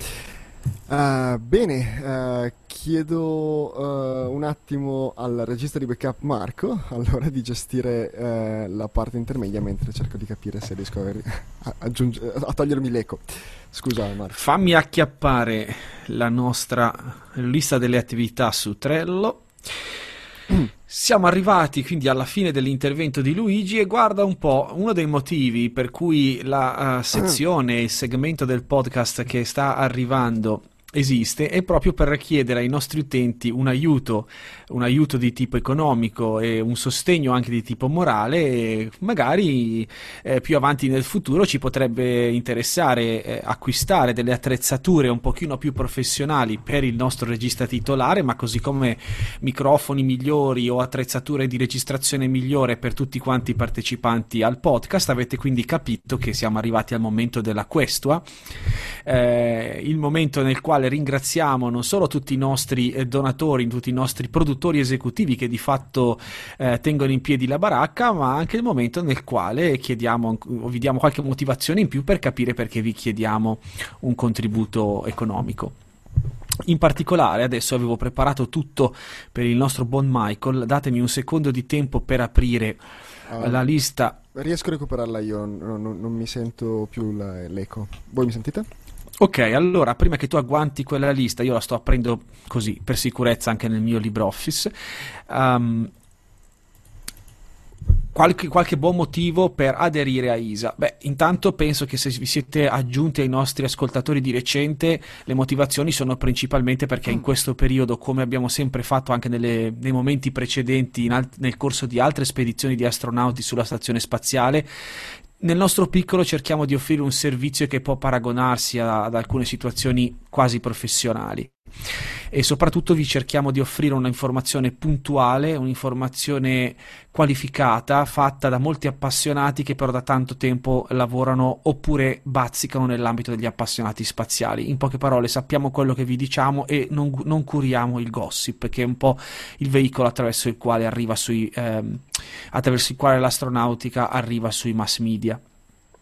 Bene, chiedo un attimo al regista di backup Marco allora di gestire la parte intermedia mentre cerco di capire se riesco a togliermi l'eco. Scusa Marco. Fammi acchiappare la nostra lista delle attività su Trello. Siamo arrivati quindi alla fine dell'intervento di Luigi e guarda un po', uno dei motivi per cui la sezione, il segmento del podcast che sta arrivando esiste è proprio per chiedere ai nostri utenti un aiuto di tipo economico e un sostegno anche di tipo morale, e magari più avanti nel futuro ci potrebbe interessare acquistare delle attrezzature un pochino più professionali per il nostro regista titolare, ma così come microfoni migliori o attrezzature di registrazione migliore per tutti quanti i partecipanti al podcast. Avete quindi capito che siamo arrivati al momento della questua, il momento nel quale ringraziamo non solo tutti i nostri donatori, tutti i nostri produttori esecutivi che di fatto tengono in piedi la baracca, ma anche il momento nel quale chiediamo o vi diamo qualche motivazione in più per capire perché vi chiediamo un contributo economico. In particolare adesso avevo preparato tutto per il nostro buon Michael, datemi un secondo di tempo per aprire la lista. Riesco a recuperarla io, non mi sento più l'eco. Voi mi sentite? Ok, allora prima che tu agguanti quella lista, io la sto aprendo così per sicurezza anche nel mio LibreOffice. Qualche buon motivo per aderire a ISA? Beh, intanto penso che se vi siete aggiunti ai nostri ascoltatori di recente, le motivazioni sono principalmente perché in questo periodo, come abbiamo sempre fatto anche nei momenti precedenti nel corso di altre spedizioni di astronauti sulla stazione spaziale, nel nostro piccolo cerchiamo di offrire un servizio che può paragonarsi ad alcune situazioni quasi professionali, e soprattutto vi cerchiamo di offrire un'informazione puntuale, un'informazione qualificata, fatta da molti appassionati che però da tanto tempo lavorano oppure bazzicano nell'ambito degli appassionati spaziali. In poche parole, sappiamo quello che vi diciamo e non curiamo il gossip, che è un po' il veicolo attraverso il quale attraverso il quale l'astronautica arriva sui mass media.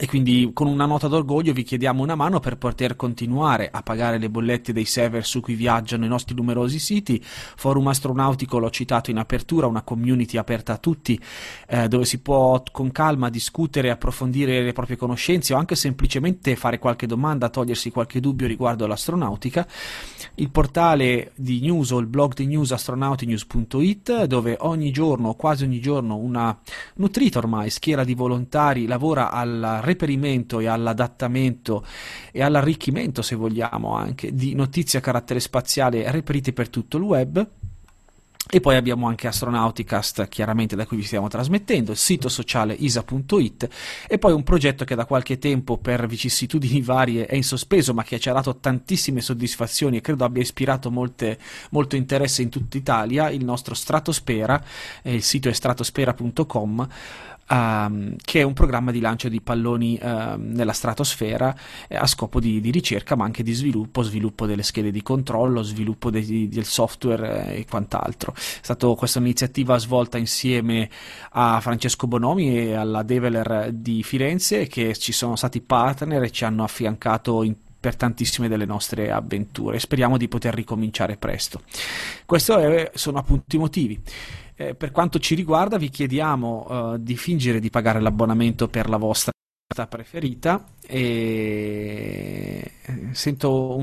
E quindi con una nota d'orgoglio vi chiediamo una mano per poter continuare a pagare le bollette dei server su cui viaggiano i nostri numerosi siti. Forum Astronautico, l'ho citato in apertura, una community aperta a tutti, dove si può con calma discutere, approfondire le proprie conoscenze o anche semplicemente fare qualche domanda, togliersi qualche dubbio riguardo all'astronautica. Il portale di news o il blog di news astronautinews.it, dove ogni giorno, quasi ogni giorno, una nutrita ormai schiera di volontari lavora al reperimento e all'adattamento e all'arricchimento, se vogliamo, anche di notizie a carattere spaziale reperite per tutto il web. E poi abbiamo anche Astronauticast, chiaramente, da cui vi stiamo trasmettendo, il sito sociale isa.it, e poi un progetto che da qualche tempo, per vicissitudini varie, è in sospeso, ma che ci ha dato tantissime soddisfazioni e credo abbia ispirato molto interesse in tutta Italia, il nostro Stratosfera. Il sito è stratospera.com, che è un programma di lancio di palloni nella stratosfera, a scopo di ricerca, ma anche di sviluppo delle schede di controllo, sviluppo del software e quant'altro. È stata questa un'iniziativa svolta insieme a Francesco Bonomi e alla Develer di Firenze, che ci sono stati partner e ci hanno affiancato per tantissime delle nostre avventure. Speriamo di poter ricominciare presto. Questi sono appunto i motivi. Per quanto ci riguarda, vi chiediamo di fingere di pagare l'abbonamento per la vostra preferita, e sento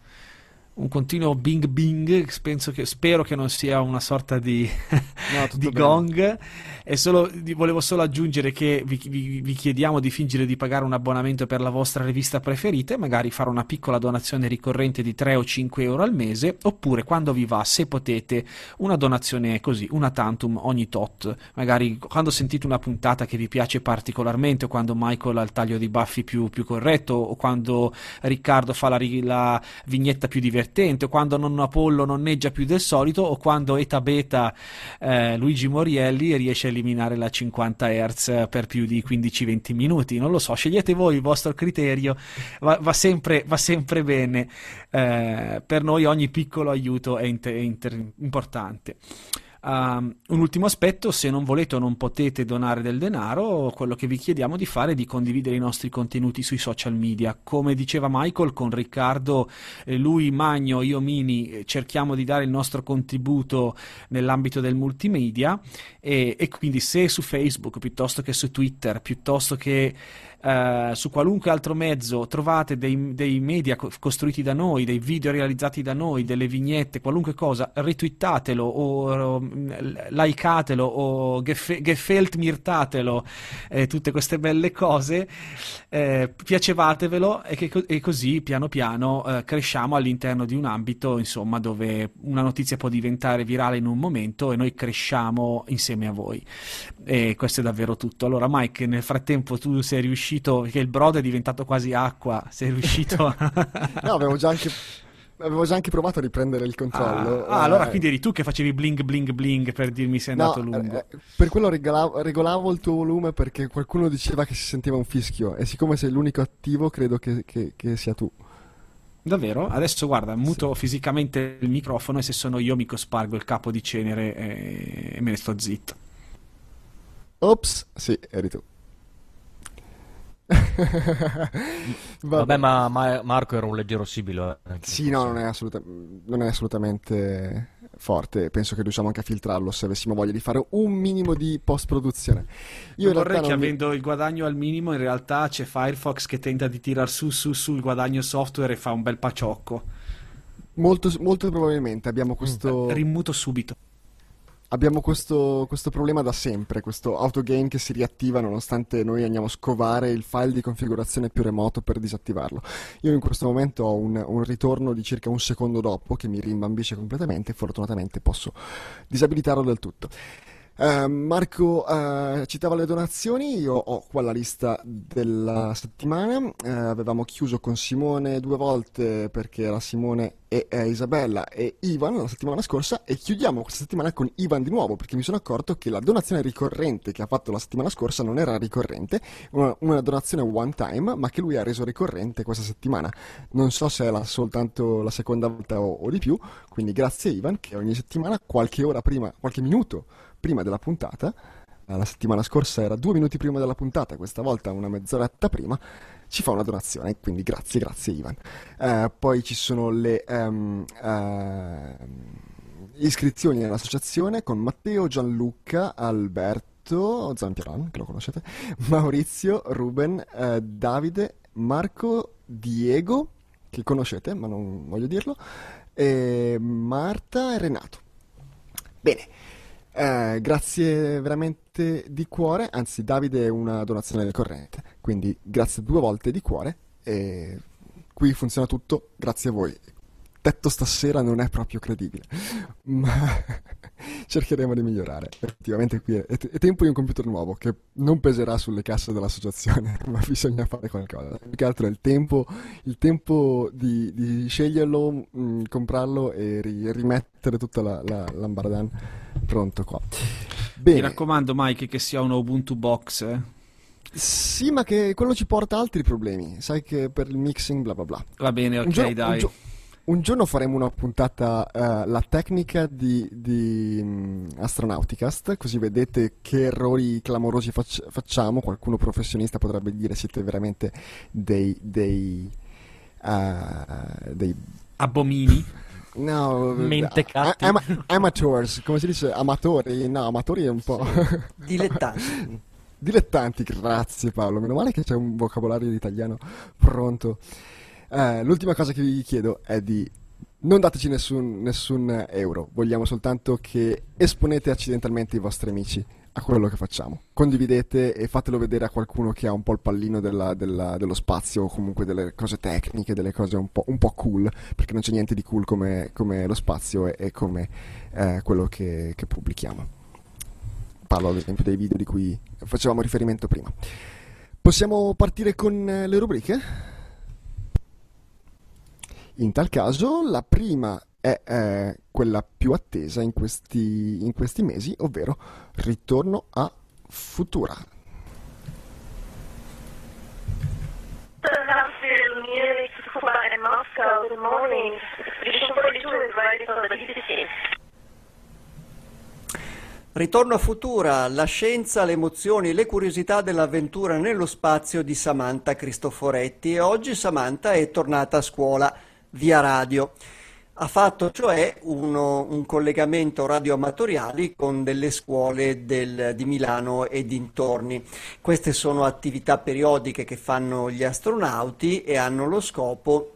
un continuo bing bing, spero che non sia una sorta di, No, di tutto gong. Volevo solo aggiungere che vi chiediamo di fingere di pagare un abbonamento per la vostra rivista preferita e magari fare una piccola donazione ricorrente di 3 o 5 euro al mese, oppure, quando vi va, se potete, una donazione così, una tantum ogni tot. Magari quando sentite una puntata che vi piace particolarmente, o quando Michael ha il taglio di baffi più corretto, o quando Riccardo fa la vignetta più divertente, o quando Nonno Apollo nonneggia più del solito, o quando Eta Beta Luigi Morielli riesce a eliminare la 50 Hz per più di 15-20 minuti. Non lo so, scegliete voi il vostro criterio, va sempre bene. Per noi ogni piccolo aiuto è importante. Un ultimo aspetto: se non volete o non potete donare del denaro, quello che vi chiediamo di fare è di condividere i nostri contenuti sui social media. Come diceva Michael, con Riccardo, lui Magno, io Mini, cerchiamo di dare il nostro contributo nell'ambito del multimedia, e quindi se su Facebook, piuttosto che su Twitter, piuttosto che su qualunque altro mezzo trovate dei media costruiti da noi, dei video realizzati da noi, delle vignette, qualunque cosa, retweetatelo o likeatelo o gefeltmirtatelo, tutte queste belle cose, piacevatevelo, e così piano piano cresciamo all'interno di un ambito, insomma, dove una notizia può diventare virale in un momento e noi cresciamo insieme a voi. E questo è davvero tutto. Allora, Mike, nel frattempo tu sei riuscito, perché il brodo è diventato quasi acqua, sei riuscito a... No, avevo già anche provato a riprendere il controllo. Allora quindi eri tu che facevi bling bling bling per dirmi se è andato lungo. Per quello regolavo il tuo volume, perché qualcuno diceva che si sentiva un fischio, e siccome sei l'unico attivo, credo che sia tu. Davvero? Adesso guarda, muto fisicamente il microfono, e se sono io mi cospargo il capo di cenere e me ne sto zitto. Ops, sì, eri tu. Vabbè, ma Marco era un leggero sibilo. Sì, no, non è assolutamente forte. Penso che riusciamo anche a filtrarlo se avessimo voglia di fare un minimo di post-produzione. Io vorrei che, avendo il guadagno al minimo, in realtà c'è Firefox che tenta di tirar su il guadagno software e fa un bel paciocco. Molto, molto probabilmente abbiamo questo... Rimuto subito. Abbiamo questo problema da sempre, questo autogain che si riattiva nonostante noi andiamo a scovare il file di configurazione più remoto per disattivarlo. Io in questo momento ho un ritorno di circa un secondo dopo che mi rimbambisce completamente, e fortunatamente posso disabilitarlo del tutto. Marco citava le donazioni. Io ho qua la lista della settimana. Avevamo chiuso con Simone 2 volte, perché era Simone e Isabella e Ivan la settimana scorsa, e chiudiamo questa settimana con Ivan di nuovo, perché mi sono accorto che la donazione ricorrente che ha fatto la settimana scorsa non era ricorrente, una donazione one time, ma che lui ha reso ricorrente questa settimana. Non so se è soltanto la seconda volta o di più, quindi grazie Ivan, che ogni settimana, qualche minuto prima della puntata, la settimana scorsa era 2 minuti prima della puntata, questa volta una mezz'oretta prima, ci fa una donazione, quindi grazie Ivan. Poi ci sono le iscrizioni all'associazione con Matteo, Gianluca, Alberto, Zampiran, che lo conoscete, Maurizio, Ruben, Davide, Marco, Diego, che conoscete ma non voglio dirlo, e Marta e Renato. Bene, grazie veramente di cuore, anzi Davide è una donazione del corrente, quindi grazie 2 volte di cuore, e qui funziona tutto grazie a voi. Tetto stasera non è proprio credibile, ma cercheremo di migliorare. Effettivamente qui è tempo di un computer nuovo che non peserà sulle casse dell'associazione, ma bisogna fare qualcosa. Più che altro è il tempo di sceglierlo, comprarlo e rimettere tutta l'ambardan pronto qua. Bene. Mi raccomando, Mike, che sia un Ubuntu Box. Sì, ma che quello ci porta altri problemi. Sai che per il mixing bla bla bla. Va bene, ok, dai. Un giorno faremo una puntata, la tecnica di Astronauticast, così vedete che errori clamorosi facciamo. Qualcuno professionista potrebbe dire siete veramente dei abomini. No, mentecatti. amateurs, come si dice? Amatori? No, amatori è un po'... Dilettanti. Dilettanti, grazie Paolo, meno male che c'è un vocabolario di italiano pronto. L'ultima cosa che vi chiedo è di non dateci nessun euro, vogliamo soltanto che esponete accidentalmente i vostri amici a quello che facciamo. Condividete e fatelo vedere a qualcuno che ha un po' il pallino dello spazio, o comunque delle cose tecniche, delle cose un po' cool, perché non c'è niente di cool come lo spazio e come quello che pubblichiamo. Parlo ad esempio dei video di cui facevamo riferimento prima. Possiamo partire con le rubriche? In tal caso la prima è quella più attesa in questi mesi, ovvero Ritorno a Futura. Ritorno a Futura, la scienza, le emozioni e le curiosità dell'avventura nello spazio di Samantha Cristoforetti. E oggi Samantha è tornata a scuola via radio. Ha fatto cioè un collegamento radioamatoriali con delle scuole di Milano e dintorni. Queste sono attività periodiche che fanno gli astronauti e hanno lo scopo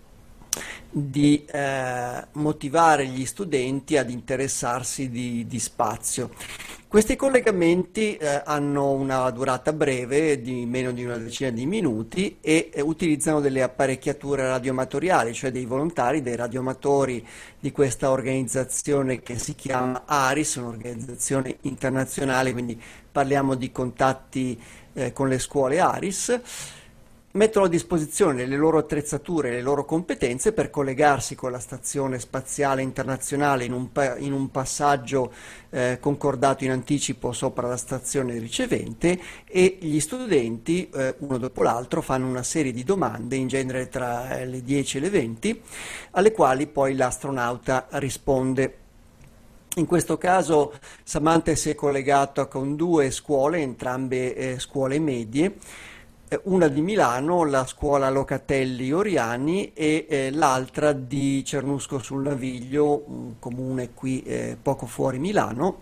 di motivare gli studenti ad interessarsi di spazio. Questi collegamenti hanno una durata breve di meno di una decina di minuti e utilizzano delle apparecchiature radioamatoriali, cioè dei volontari, dei radioamatori di questa organizzazione che si chiama ARIS, un'organizzazione internazionale, quindi parliamo di contatti con le scuole ARIS. Mettono a disposizione le loro attrezzature e le loro competenze per collegarsi con la Stazione Spaziale Internazionale in un passaggio concordato in anticipo sopra la stazione ricevente, e gli studenti, uno dopo l'altro, fanno una serie di domande, in genere tra le 10 e le 20, alle quali poi l'astronauta risponde. In questo caso Samantha si è collegata con 2 scuole, entrambe scuole medie, una di Milano, la scuola Locatelli Oriani, e l'altra di Cernusco sul Naviglio, un comune qui poco fuori Milano,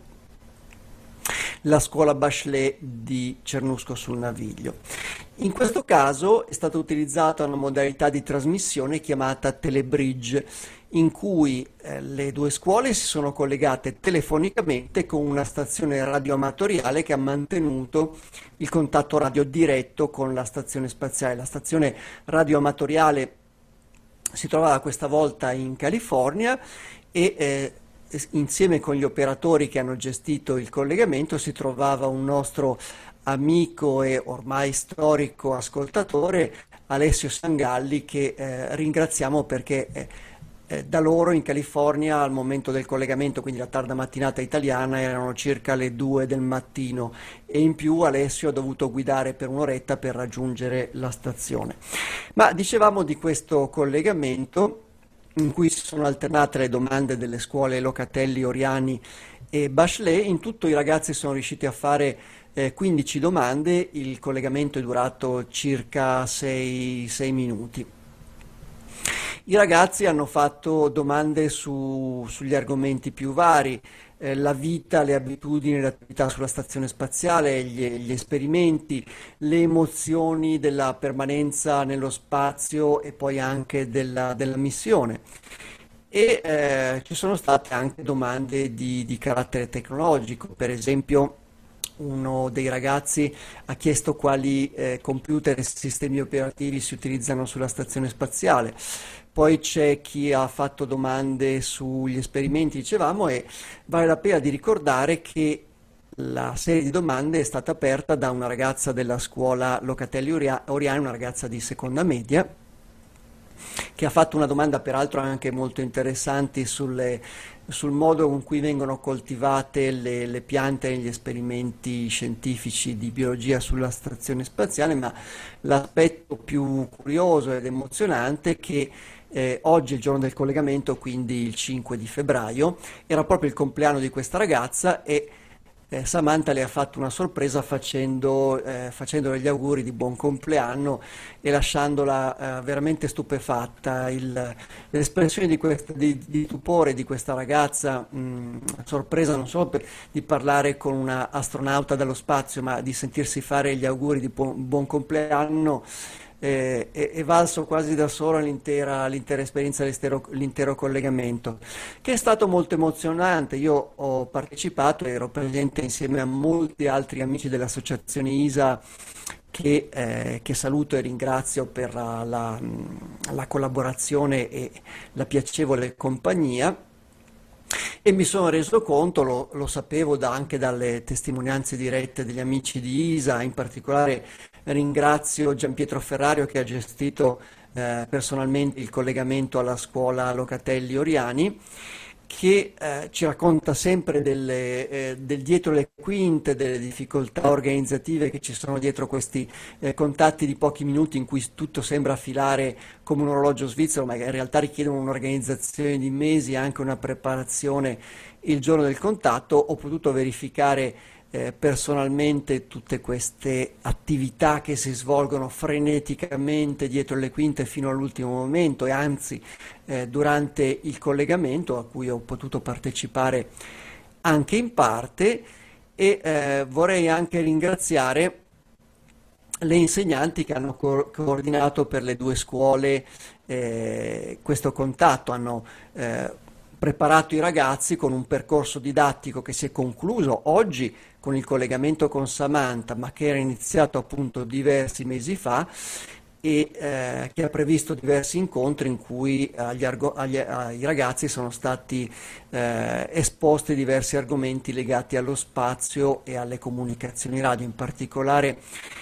la scuola Bachelet di Cernusco sul Naviglio. In questo caso è stata utilizzata una modalità di trasmissione chiamata Telebridge, in cui le 2 scuole si sono collegate telefonicamente con una stazione radioamatoriale che ha mantenuto il contatto radio diretto con la stazione spaziale. La stazione radioamatoriale si trovava questa volta in California e insieme con gli operatori che hanno gestito il collegamento si trovava un nostro amico e ormai storico ascoltatore, Alessio Sangalli, che ringraziamo perché da loro in California al momento del collegamento, quindi la tarda mattinata italiana, erano circa le 2 del mattino, e in più Alessio ha dovuto guidare per un'oretta per raggiungere la stazione. Ma dicevamo di questo collegamento in cui si sono alternate le domande delle scuole Locatelli, Oriani e Bachelet. In tutto i ragazzi sono riusciti a fare 15 domande, il collegamento è durato circa 6 minuti. I ragazzi hanno fatto domande sugli argomenti più vari, la vita, le abitudini, le attività sulla stazione spaziale, gli esperimenti, le emozioni della permanenza nello spazio e poi anche della missione. E ci sono state anche domande di carattere tecnologico, per esempio uno dei ragazzi ha chiesto quali computer e sistemi operativi si utilizzano sulla stazione spaziale. Poi c'è chi ha fatto domande sugli esperimenti, dicevamo, e vale la pena di ricordare che la serie di domande è stata aperta da una ragazza della scuola Locatelli Oriani, una ragazza di seconda media, che ha fatto una domanda peraltro anche molto interessante sul modo con cui vengono coltivate le piante negli esperimenti scientifici di biologia sulla stazione spaziale, ma l'aspetto più curioso ed emozionante è che oggi è il giorno del collegamento, quindi il 5 di febbraio, era proprio il compleanno di questa ragazza e Samantha le ha fatto una sorpresa facendole gli auguri di buon compleanno e lasciandola veramente stupefatta. L'espressione di stupore di questa ragazza, sorpresa non solo di parlare con una astronauta dallo spazio, ma di sentirsi fare gli auguri di buon compleanno, è valso quasi da solo l'intera esperienza, l'intero collegamento, che è stato molto emozionante. Io ho partecipato e ero presente insieme a molti altri amici dell'associazione ISA che saluto e ringrazio per la collaborazione e la piacevole compagnia. E mi sono reso conto, lo sapevo anche dalle testimonianze dirette degli amici di ISA, in particolare ringrazio Gianpietro Ferrario che ha gestito personalmente il collegamento alla scuola Locatelli Oriani, che ci racconta sempre del dietro le quinte, delle difficoltà organizzative che ci sono dietro questi contatti di pochi minuti in cui tutto sembra filare come un orologio svizzero, ma che in realtà richiedono un'organizzazione di mesi e anche una preparazione il giorno del contatto. Ho potuto verificare personalmente tutte queste attività che si svolgono freneticamente dietro le quinte fino all'ultimo momento, e anzi durante il collegamento a cui ho potuto partecipare anche in parte. E vorrei anche ringraziare le insegnanti che hanno coordinato per le due scuole questo contatto, hanno preparato i ragazzi con un percorso didattico che si è concluso oggi con il collegamento con Samantha, ma che era iniziato appunto diversi mesi fa, e che ha previsto diversi incontri in cui ai ragazzi sono stati esposti diversi argomenti legati allo spazio e alle comunicazioni radio. In particolare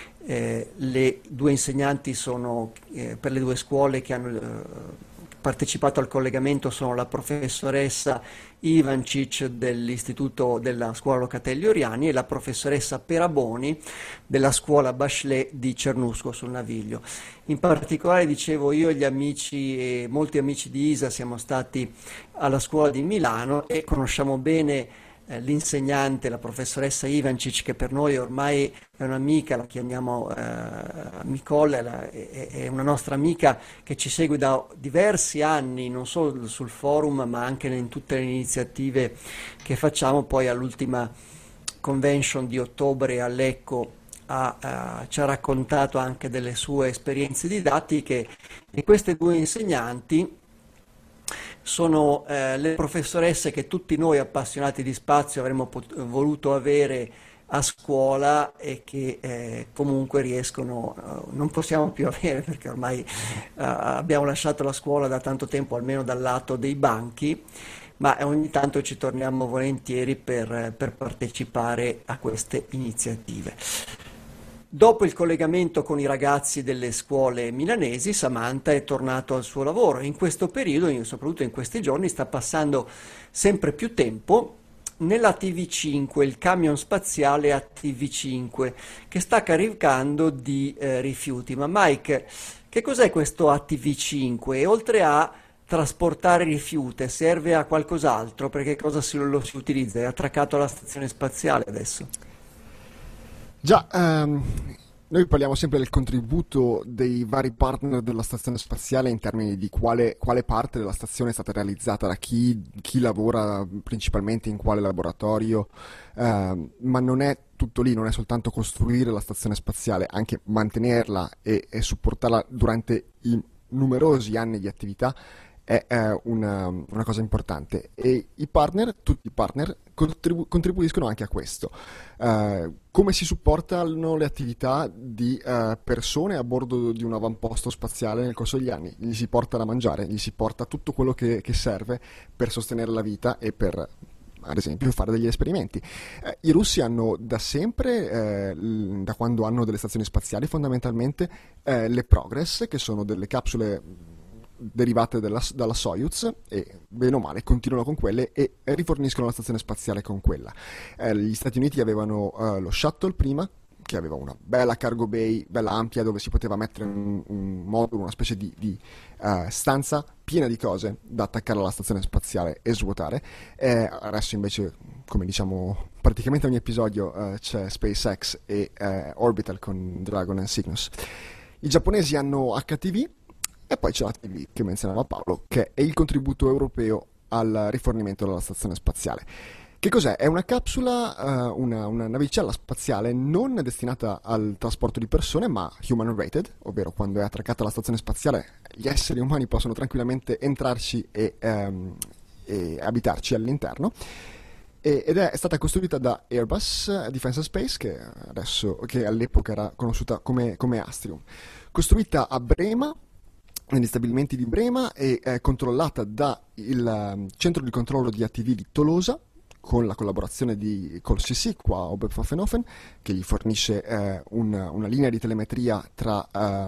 le due insegnanti sono per le due scuole che hanno partecipato al collegamento sono la professoressa Ivancic dell'istituto della scuola Locatelli Oriani e la professoressa Peraboni della scuola Bachelet di Cernusco sul Naviglio. In particolare, dicevo, io e gli amici e molti amici di ISA siamo stati alla scuola di Milano e conosciamo bene l'insegnante, la professoressa Ivancic, che per noi ormai è un'amica, la chiamiamo Nicole, è una nostra amica che ci segue da diversi anni, non solo sul forum ma anche in tutte le iniziative che facciamo. Poi all'ultima convention di ottobre a Lecco ci ha raccontato anche delle sue esperienze didattiche, e queste due insegnanti sono le professoresse che tutti noi appassionati di spazio avremmo voluto avere a scuola e che comunque non possiamo più avere perché ormai abbiamo lasciato la scuola da tanto tempo, almeno dal lato dei banchi, ma ogni tanto ci torniamo volentieri per partecipare a queste iniziative. Dopo il collegamento con i ragazzi delle scuole milanesi, Samantha è tornato al suo lavoro e in questo periodo, soprattutto in questi giorni, sta passando sempre più tempo nella TV5, il camion spaziale ATV5, che sta caricando di rifiuti. Ma Mike, che cos'è questo ATV5? E oltre a trasportare rifiuti, serve a qualcos'altro? Perché cosa lo si utilizza? È attraccato alla stazione spaziale adesso. Già, noi parliamo sempre del contributo dei vari partner della stazione spaziale in termini di quale parte della stazione è stata realizzata da chi lavora principalmente in quale laboratorio, ma non è tutto lì, non è soltanto costruire la stazione spaziale, anche mantenerla e supportarla durante i numerosi anni di attività è una cosa importante, e tutti i partner contribuiscono anche a questo. Come si supportano le attività di persone a bordo di un avamposto spaziale nel corso degli anni? Gli si porta da mangiare, gli si porta tutto quello che serve per sostenere la vita e per, ad esempio, fare degli esperimenti. I russi hanno da sempre, da quando hanno delle stazioni spaziali, fondamentalmente le Progress, che sono delle capsule derivate dalla Soyuz, e bene o male continuano con quelle e riforniscono la stazione spaziale con quella. Gli Stati Uniti avevano lo Shuttle prima, che aveva una bella cargo bay, bella ampia, dove si poteva mettere un modulo, una specie di stanza piena di cose da attaccare alla stazione spaziale e svuotare. Adesso invece, come diciamo praticamente ogni episodio, c'è SpaceX e Orbital con Dragon e Cygnus. I giapponesi hanno HTV, e poi c'è la TV che menzionava Paolo, che è il contributo europeo al rifornimento della stazione spaziale. Che cos'è? È una capsula, una navicella spaziale non destinata al trasporto di persone, ma human rated, ovvero quando è attraccata alla stazione spaziale gli esseri umani possono tranquillamente entrarci e abitarci all'interno. Ed è stata costruita da Airbus Defence and Space, che all'epoca era conosciuta come Astrium. Costruita a Brema, negli stabilimenti di Brema, e controllata dal centro di controllo di ATV di Tolosa, con la collaborazione col CC, qua a Oberpfaffenhofen, che gli fornisce una linea di telemetria tra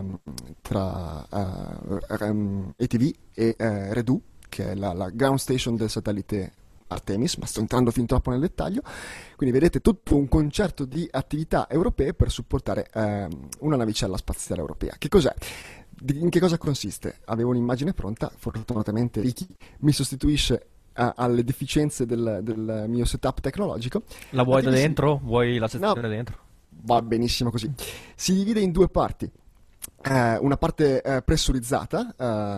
ATV e Redu, che è la ground station del satellite Artemis, ma sto entrando fin troppo nel dettaglio. Quindi vedete tutto un concerto di attività europee per supportare una navicella spaziale europea. Che cos'è? In che cosa consiste? Avevo un'immagine pronta, fortunatamente Ricky mi sostituisce alle deficienze del mio setup tecnologico. La vuoi da dentro? Vuoi la sezione dentro? Va benissimo così. Si divide in due parti. Una parte pressurizzata,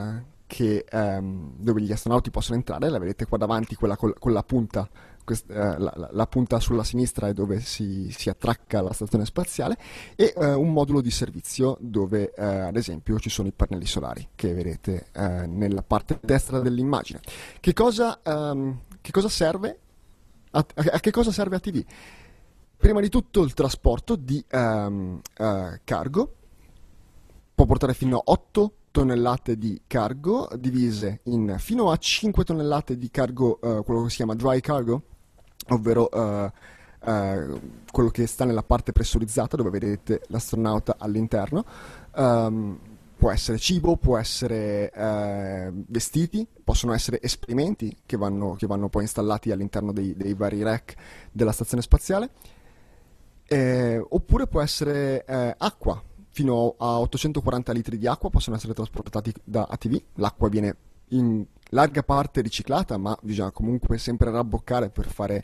dove gli astronauti possono entrare, la vedete qua davanti, quella con la punta. La punta sulla sinistra è dove si attracca la stazione spaziale, e un modulo di servizio dove ad esempio ci sono i pannelli solari che vedete nella parte destra dell'immagine. Che cosa serve? A che cosa serve ATV? Prima di tutto il trasporto di cargo. Può portare fino a 8 tonnellate di cargo, divise in fino a 5 tonnellate di cargo, quello che si chiama dry cargo, ovvero quello che sta nella parte pressurizzata, dove vedete l'astronauta all'interno. Può essere cibo, può essere vestiti, possono essere esperimenti che vanno poi installati all'interno dei vari rack della stazione spaziale, oppure può essere acqua. Fino a 840 litri di acqua possono essere trasportati da ATV. L'acqua viene in larga parte riciclata, ma bisogna comunque sempre rabboccare per fare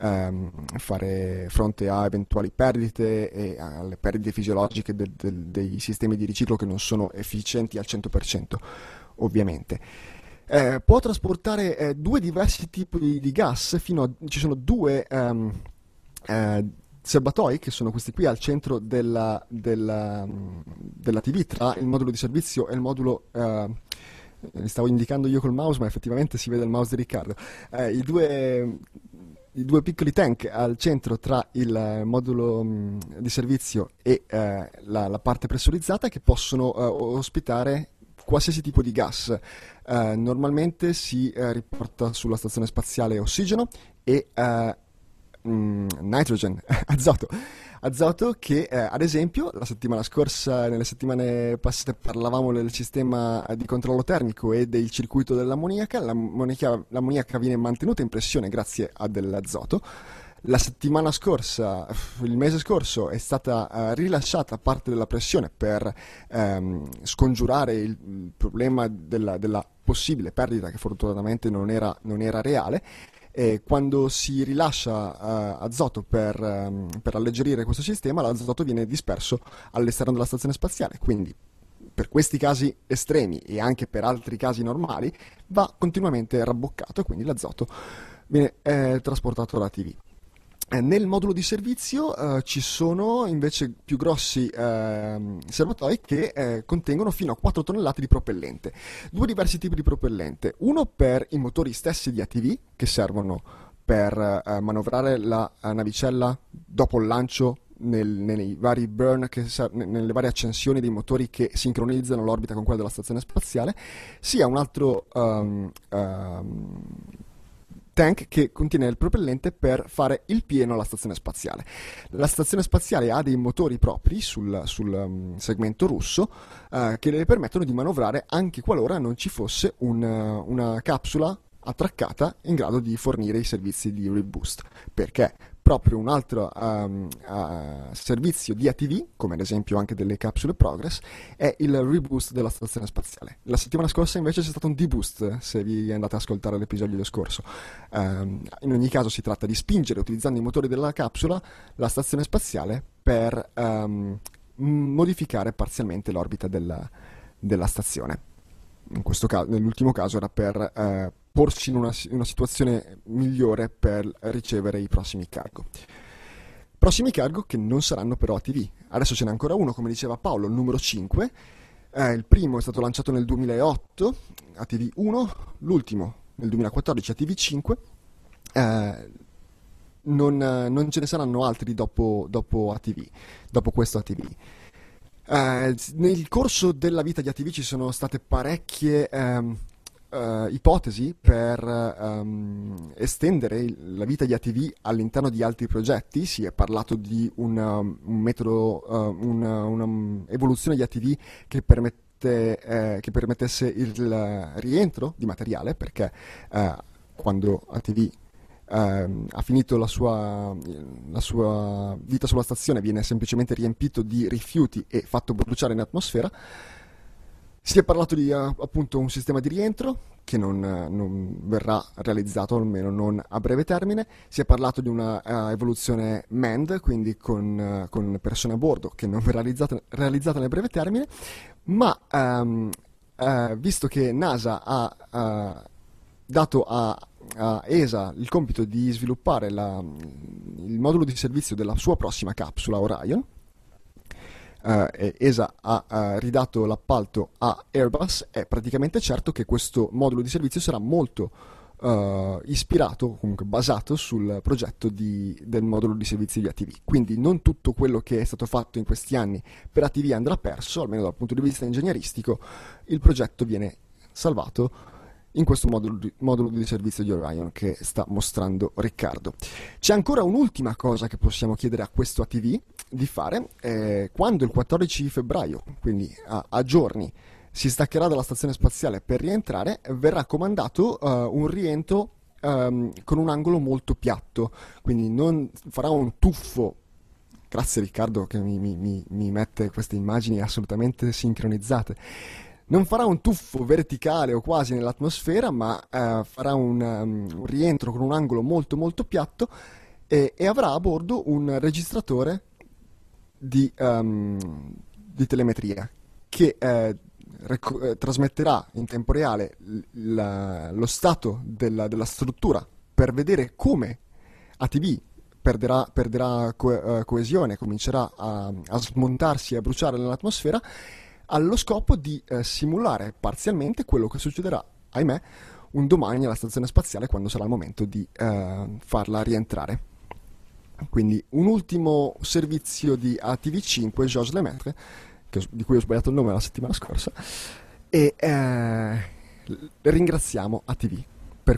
fronte a eventuali perdite e alle perdite fisiologiche dei sistemi di riciclo, che non sono efficienti al 100%, ovviamente. Può trasportare due diversi tipi di gas, ci sono due serbatoi, che sono questi qui al centro della TV, tra il modulo di servizio e il modulo. Li stavo indicando io col mouse, ma effettivamente si vede il mouse di Riccardo. I due piccoli tank al centro tra il modulo di servizio e la parte pressurizzata, che possono ospitare qualsiasi tipo di gas. Normalmente si riporta sulla stazione spaziale ossigeno e nitrogen, azoto che ad esempio la settimana scorsa, nelle settimane passate, parlavamo del sistema di controllo termico e del circuito dell'ammoniaca. L'ammoniaca viene mantenuta in pressione grazie a dell'azoto. La settimana scorsa, il mese scorso, è stata rilasciata parte della pressione per scongiurare il problema della possibile perdita, che fortunatamente non era reale. E quando si rilascia azoto per alleggerire questo sistema, l'azoto viene disperso all'esterno della stazione spaziale, quindi per questi casi estremi e anche per altri casi normali va continuamente rabboccato e quindi l'azoto viene trasportato dalla TV. Nel modulo di servizio ci sono invece più grossi serbatoi che contengono fino a 4 tonnellate di propellente. Due diversi tipi di propellente, uno per i motori stessi di ATV che servono per manovrare la navicella dopo il lancio nei vari burn, nelle varie accensioni dei motori che sincronizzano l'orbita con quella della stazione spaziale, sia un altro tank che contiene il propellente per fare il pieno alla stazione spaziale. La stazione spaziale ha dei motori propri sul segmento russo che le permettono di manovrare anche qualora non ci fosse una capsula attraccata in grado di fornire i servizi di reboost, perché proprio un altro servizio di ATV, come ad esempio anche delle capsule Progress, è il reboost della stazione spaziale. La settimana scorsa invece c'è stato un deboost, se vi andate ad ascoltare l'episodio scorso. In ogni caso si tratta di spingere, utilizzando i motori della capsula, la stazione spaziale per modificare parzialmente l'orbita della stazione. In questo caso, nell'ultimo caso era per porsi in una situazione migliore per ricevere i prossimi cargo. Prossimi cargo che non saranno però ATV. Adesso ce n'è ancora uno, come diceva Paolo, il numero 5. Il primo è stato lanciato nel 2008, ATV 1, l'ultimo nel 2014, ATV 5. Non ce ne saranno altri dopo ATV, dopo questo ATV. Nel corso della vita di ATV ci sono state parecchie ipotesi per estendere la vita di ATV all'interno di altri progetti. Si è parlato di un metodo, una evoluzione di ATV che permettesse il rientro di materiale, perché quando ATV ha finito la sua vita sulla stazione viene semplicemente riempito di rifiuti e fatto bruciare in atmosfera. Si è parlato di appunto un sistema di rientro che non verrà realizzato, almeno non a breve termine. Si è parlato di una evoluzione manned, quindi con persone a bordo, che non verrà realizzata nel breve termine, ma visto che NASA ha dato a ESA il compito di sviluppare il modulo di servizio della sua prossima capsula Orion, ESA ha ridato l'appalto a Airbus, è praticamente certo che questo modulo di servizio sarà molto ispirato, comunque basato sul progetto del modulo di servizi di ATV. Quindi non tutto quello che è stato fatto in questi anni per ATV andrà perso, almeno dal punto di vista ingegneristico. Il progetto viene salvato in questo modulo di servizio di Orion che sta mostrando Riccardo. C'è ancora un'ultima cosa che possiamo chiedere a questo ATV di fare. Quando il 14 febbraio, quindi a giorni, si staccherà dalla stazione spaziale per rientrare, verrà comandato un rientro con un angolo molto piatto, quindi non farà un tuffo. Grazie Riccardo che mi mette queste immagini assolutamente sincronizzate. Non farà un tuffo verticale o quasi nell'atmosfera, ma farà un rientro con un angolo molto molto piatto e avrà a bordo un registratore di telemetria che trasmetterà in tempo reale lo stato della struttura per vedere come ATV perderà coesione, comincerà a smontarsi e a bruciare nell'atmosfera, allo scopo di simulare parzialmente quello che succederà, ahimè, un domani alla stazione spaziale quando sarà il momento di farla rientrare. Quindi un ultimo servizio di ATV5, Georges Lemaitre, di cui ho sbagliato il nome la settimana scorsa, e ringraziamo ATV per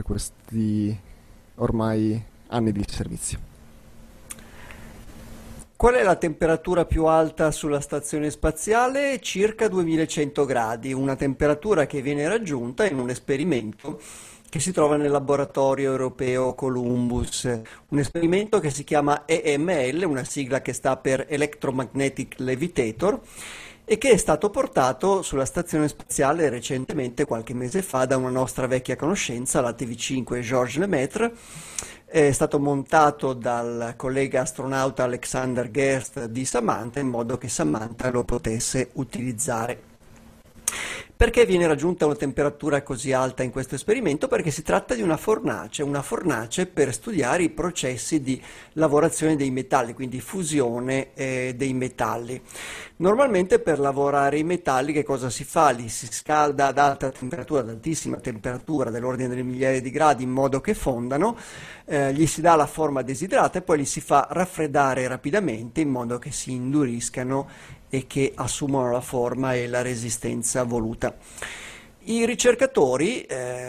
questi ormai anni di servizio. Qual è la temperatura più alta sulla stazione spaziale? Circa 2100 gradi, una temperatura che viene raggiunta in un esperimento che si trova nel laboratorio europeo Columbus, un esperimento che si chiama EML, una sigla che sta per Electromagnetic Levitator, e che è stato portato sulla stazione spaziale recentemente, qualche mese fa, da una nostra vecchia conoscenza, la TV5 Georges Lemaitre. È stato montato dal collega astronauta Alexander Gerst di Samantha in modo che Samantha lo potesse utilizzare. Perché viene raggiunta una temperatura così alta in questo esperimento? Perché si tratta di una fornace per studiare i processi di lavorazione dei metalli, quindi fusione dei metalli. Normalmente per lavorare i metalli che cosa si fa? Li si scalda ad alta temperatura, ad altissima temperatura, dell'ordine delle migliaia di gradi, in modo che fondano, gli si dà la forma desiderata e poi li si fa raffreddare rapidamente in modo che si induriscano e che assumano la forma e la resistenza voluta. I ricercatori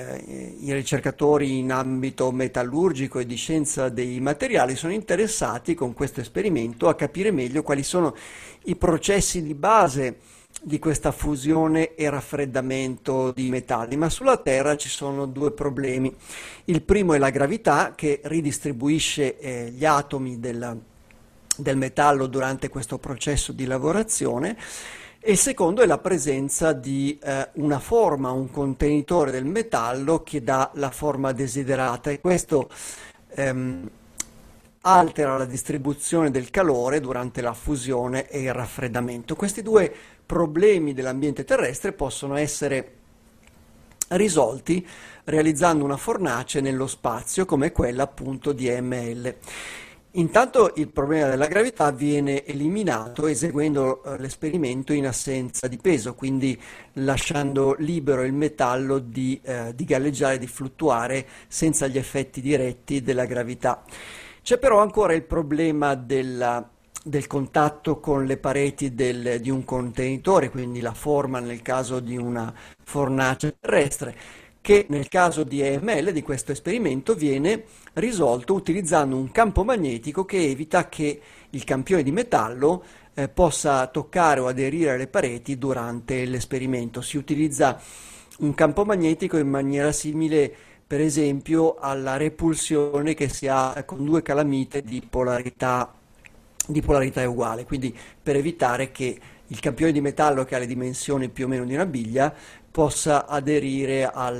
in ambito metallurgico e di scienza dei materiali sono interessati con questo esperimento a capire meglio quali sono i processi di base di questa fusione e raffreddamento di metalli, ma sulla Terra ci sono due problemi. Il primo è la gravità, che ridistribuisce gli atomi del metallo durante questo processo di lavorazione, e il secondo è la presenza di una forma, un contenitore del metallo che dà la forma desiderata, e questo altera la distribuzione del calore durante la fusione e il raffreddamento. Questi due problemi dell'ambiente terrestre possono essere risolti realizzando una fornace nello spazio come quella appunto di EML. Intanto il problema della gravità viene eliminato eseguendo l'esperimento in assenza di peso, quindi lasciando libero il metallo di galleggiare, di fluttuare senza gli effetti diretti della gravità. C'è però ancora il problema del contatto con le pareti di un contenitore, quindi la forma nel caso di una fornace terrestre, che nel caso di EML, di questo esperimento, viene risolto utilizzando un campo magnetico che evita che il campione di metallo possa toccare o aderire alle pareti durante l'esperimento. Si utilizza un campo magnetico in maniera simile, per esempio, alla repulsione che si ha con due calamite di polarità uguale, quindi per evitare che il campione di metallo, che ha le dimensioni più o meno di una biglia, possa aderire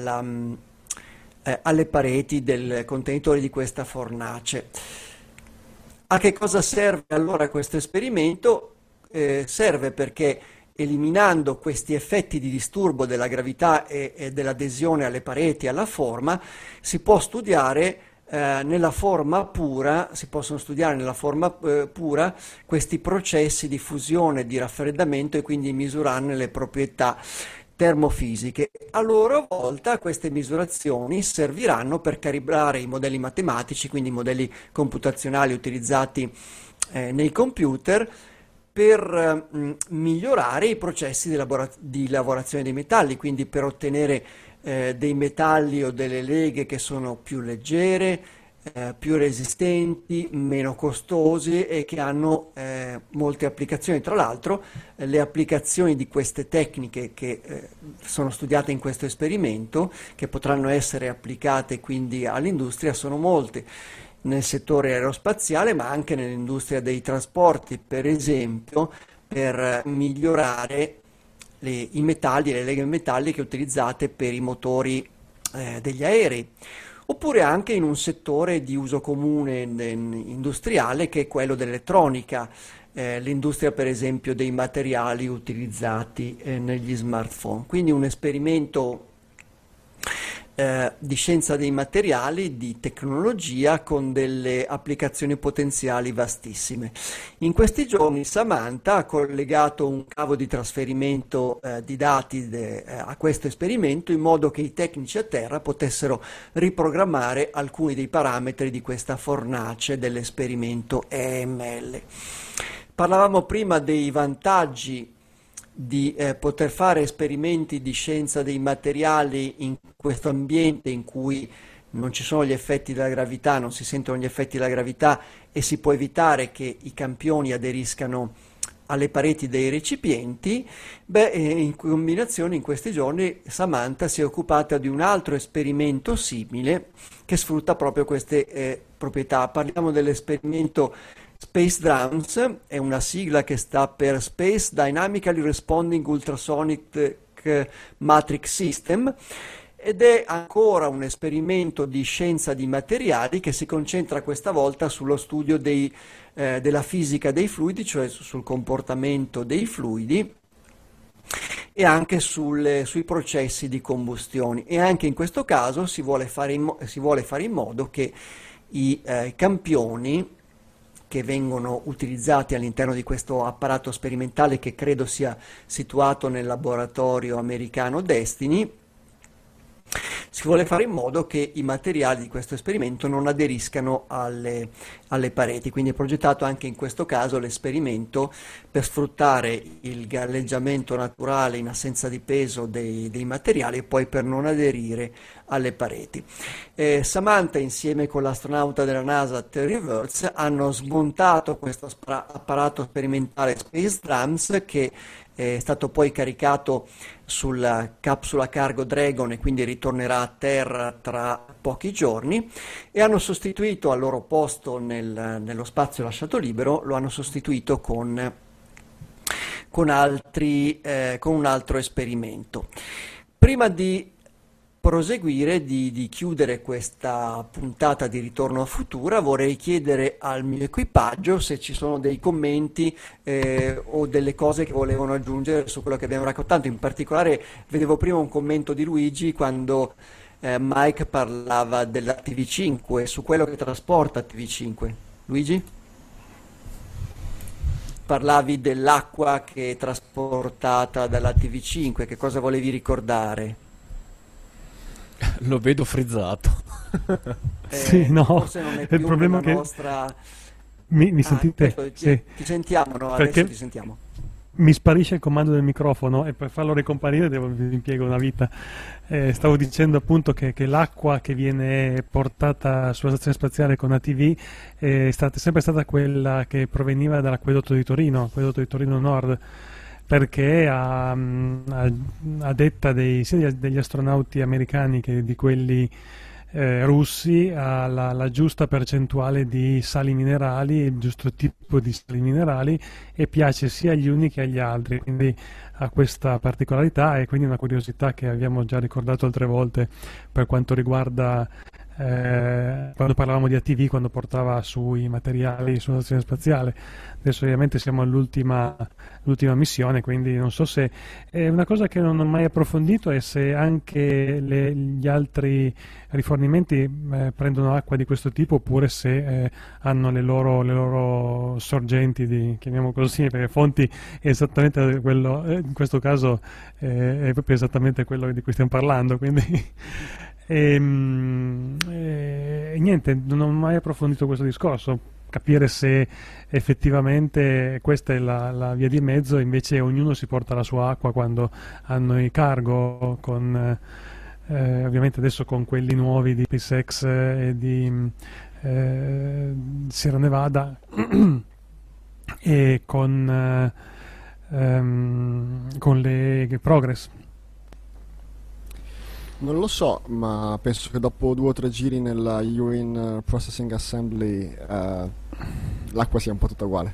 alle pareti del contenitore di questa fornace. A che cosa serve allora questo esperimento? Serve perché eliminando questi effetti di disturbo della gravità e dell'adesione alle pareti, alla forma, si può studiare nella forma pura, si possono studiare nella forma pura questi processi di fusione, di raffreddamento, e quindi misurarne le proprietà termofisiche. A loro volta queste misurazioni serviranno per calibrare i modelli matematici, quindi i modelli computazionali utilizzati nei computer, per migliorare i processi di lavorazione dei metalli, quindi per ottenere dei metalli o delle leghe che sono più leggere, più resistenti, meno costosi e che hanno molte applicazioni. Tra l'altro, le applicazioni di queste tecniche che sono studiate in questo esperimento, che potranno essere applicate quindi all'industria, sono molte. Nel settore aerospaziale, ma anche nell'industria dei trasporti, per esempio, per migliorare i metalli, le leghe metalliche utilizzate per i motori degli aerei, oppure anche in un settore di uso comune industriale, che è quello dell'elettronica, l'industria per esempio dei materiali utilizzati negli smartphone. Quindi un esperimento di scienza dei materiali, di tecnologia, con delle applicazioni potenziali vastissime. In questi giorni Samantha ha collegato un cavo di trasferimento di dati a questo esperimento, in modo che i tecnici a terra potessero riprogrammare alcuni dei parametri di questa fornace dell'esperimento EML. Parlavamo prima dei vantaggi di poter fare esperimenti di scienza dei materiali in questo ambiente in cui non ci sono gli effetti della gravità, non si sentono gli effetti della gravità e si può evitare che i campioni aderiscano alle pareti dei recipienti, in combinazione in questi giorni Samantha si è occupata di un altro esperimento simile che sfrutta proprio queste proprietà. Parliamo dell'esperimento Space Drums, è una sigla che sta per Space Dynamically Responding Ultrasonic Matrix System, ed è ancora un esperimento di scienza di materiali che si concentra questa volta sullo studio della fisica dei fluidi, cioè sul comportamento dei fluidi e anche sui processi di combustione. E anche in questo caso si vuole fare in modo che i campioni che vengono utilizzati all'interno di questo apparato sperimentale, che credo sia situato nel laboratorio americano Destiny, si vuole fare in modo che i materiali di questo esperimento non aderiscano alle pareti, quindi è progettato anche in questo caso l'esperimento per sfruttare il galleggiamento naturale in assenza di peso dei materiali e poi per non aderire alle pareti. Samantha insieme con l'astronauta della NASA Terry Virts hanno smontato questo apparato sperimentale Space Drums, che è stato poi caricato sulla capsula cargo Dragon e quindi ritornerà a terra tra pochi giorni, e hanno sostituito al loro posto nello spazio lasciato libero, lo hanno sostituito con un altro esperimento. Prima di proseguire, di chiudere questa puntata di Ritorno a Futura, vorrei chiedere al mio equipaggio se ci sono dei commenti o delle cose che volevano aggiungere su quello che abbiamo raccontato. In particolare vedevo prima un commento di Luigi quando Mike parlava della TV5, su quello che trasporta TV5. Luigi? Parlavi dell'acqua che è trasportata dalla TV5, che cosa volevi ricordare? Lo vedo frizzato. Sì, no, forse non è più il problema è che nostra... mi sentite? Ti Sì, sentiamo, no? perché Adesso ti sentiamo. mi sparisce il comando del microfono e per farlo ricomparire mi impiego una vita. Stavo dicendo appunto che l'acqua che viene portata sulla stazione spaziale con ATV è sempre stata quella che proveniva dall'acquedotto di Torino Nord, perché a detta sia degli astronauti americani che di quelli russi ha la giusta percentuale di sali minerali, il giusto tipo di sali minerali, e piace sia agli uni che agli altri, quindi ha questa particolarità, e quindi una curiosità che abbiamo già ricordato altre volte per quanto riguarda quando parlavamo di ATV, quando portava sui materiali sulla stazione spaziale. Adesso ovviamente siamo all'ultima missione, quindi non so se una cosa che non ho mai approfondito è se anche gli altri rifornimenti prendono acqua di questo tipo, oppure se hanno le loro sorgenti, chiamiamo così, perché fonti è esattamente quello, in questo caso è proprio esattamente quello di cui stiamo parlando, quindi e niente, non ho mai approfondito questo discorso, capire se effettivamente questa è la via di mezzo, invece ognuno si porta la sua acqua quando hanno i cargo, ovviamente adesso con quelli nuovi di SpaceX e di Sierra Nevada e con le Progress. Non lo so, ma penso che dopo 2 o 3 giri nella Urine Processing Assembly l'acqua sia un po' tutta uguale.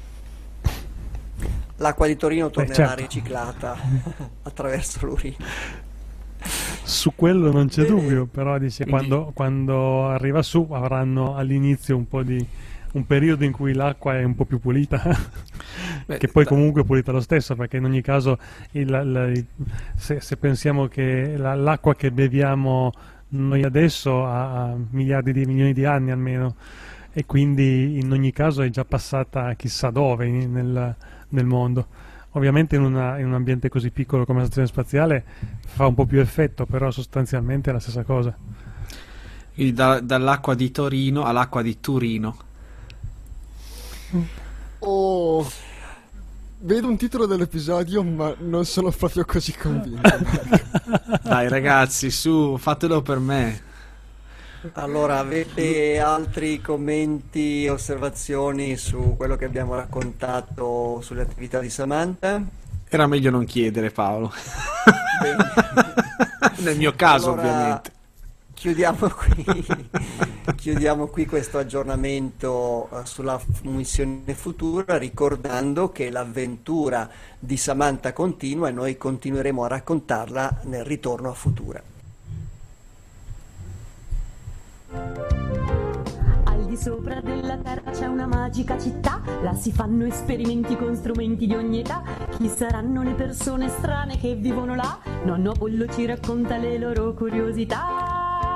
L'acqua di Torino tornerà certo, riciclata attraverso l'urina. Su quello non c'è dubbio, però dice Quindi... quando arriva su avranno all'inizio un periodo in cui l'acqua è un po' più pulita, che poi comunque è pulita lo stesso, perché in ogni caso se pensiamo che l'acqua che beviamo noi adesso ha miliardi di milioni di anni almeno, e quindi in ogni caso è già passata chissà dove nel mondo. Ovviamente in un ambiente così piccolo come la stazione spaziale fa un po' più effetto, però sostanzialmente è la stessa cosa. Quindi dall'acqua di Torino all'acqua di Turino. Oh, vedo un titolo dell'episodio, ma non sono proprio così convinto. Dai ragazzi, su, fatelo per me. Allora, avete altri commenti, osservazioni su quello che abbiamo raccontato sulle attività di Samantha? Era meglio non chiedere, Paolo. Bene. Nel mio caso, Allora, ovviamente. chiudiamo qui questo aggiornamento sulla missione futura, ricordando che l'avventura di Samantha continua e noi continueremo a raccontarla nel ritorno a Futura. Al di sopra della terra c'è una magica città, là si fanno esperimenti con strumenti di ogni età. Chi saranno le persone strane che vivono là? Nonno Pollo ci racconta le loro curiosità.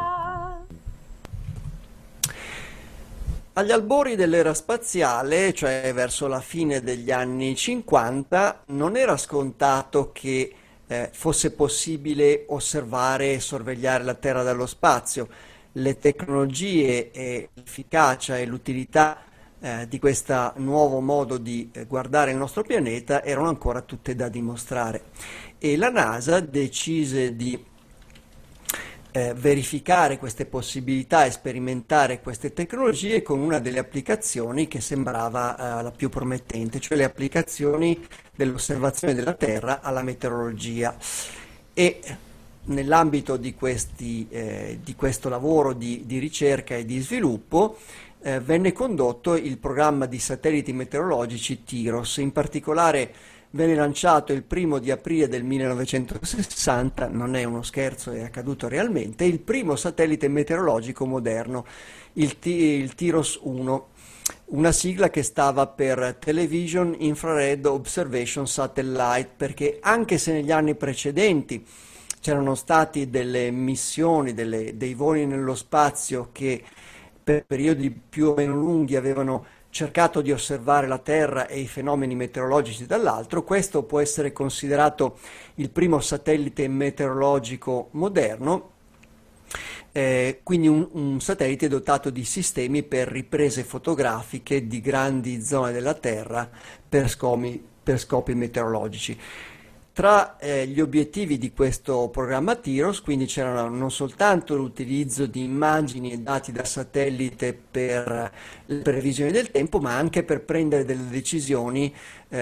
Agli albori dell'era spaziale, cioè verso la fine degli anni 50, non era scontato che fosse possibile osservare e sorvegliare la Terra dallo spazio. Le tecnologie e l'efficacia e l'utilità di questo nuovo modo di guardare il nostro pianeta erano ancora tutte da dimostrare. E la NASA decise di verificare queste possibilità e sperimentare queste tecnologie con una delle applicazioni che sembrava la più promettente, cioè le applicazioni dell'osservazione della Terra alla meteorologia. E nell'ambito di questo lavoro di ricerca e di sviluppo venne condotto il programma di satelliti meteorologici TIROS. In particolare venne lanciato il 1° aprile del 1960, non è uno scherzo, è accaduto realmente, il primo satellite meteorologico moderno, il TIROS 1, una sigla che stava per Television Infrared Observation Satellite, perché anche se negli anni precedenti c'erano stati delle missioni, dei voli nello spazio che per periodi più o meno lunghi avevano cercato di osservare la Terra e i fenomeni meteorologici dall'altro, questo può essere considerato il primo satellite meteorologico moderno, quindi un satellite dotato di sistemi per riprese fotografiche di grandi zone della Terra per scopi meteorologici. Tra gli obiettivi di questo programma TIROS, quindi c'era non soltanto l'utilizzo di immagini e dati da satellite per le previsioni del tempo, ma anche per prendere delle decisioni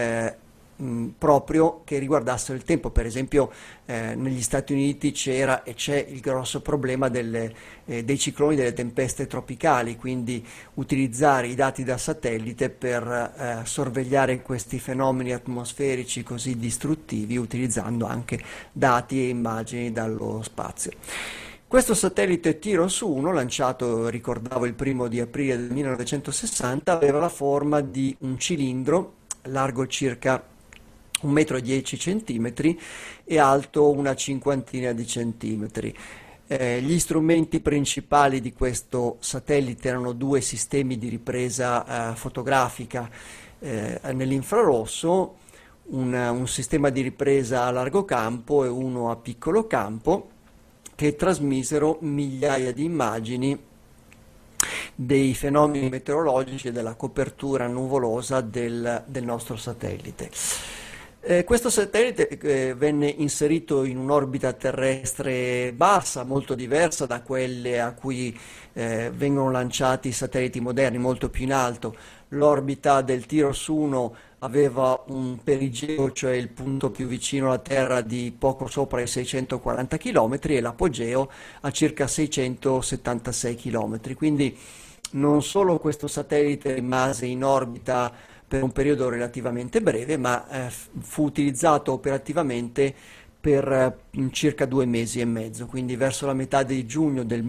proprio che riguardassero il tempo. Per esempio negli Stati Uniti c'era e c'è il grosso problema dei cicloni, delle tempeste tropicali, quindi utilizzare i dati da satellite per sorvegliare questi fenomeni atmosferici così distruttivi, utilizzando anche dati e immagini dallo spazio. Questo satellite TIROS 1, lanciato, ricordavo, il 1° aprile del 1960, aveva la forma di un cilindro largo circa 1,10 m e alto una cinquantina di centimetri. Gli strumenti principali di questo satellite erano 2 sistemi di ripresa fotografica nell'infrarosso, un sistema di ripresa a largo campo e uno a piccolo campo, che trasmisero migliaia di immagini dei fenomeni meteorologici e della copertura nuvolosa del nostro satellite. Questo satellite venne inserito in un'orbita terrestre bassa, molto diversa da quelle a cui vengono lanciati i satelliti moderni, molto più in alto. L'orbita del TIROS 1 aveva un perigeo, cioè il punto più vicino alla Terra, di poco sopra i 640 km e l'apogeo a circa 676 km. Quindi non solo questo satellite rimase in orbita per un periodo relativamente breve, ma fu utilizzato operativamente per circa 2 mesi e mezzo, quindi verso la metà di giugno del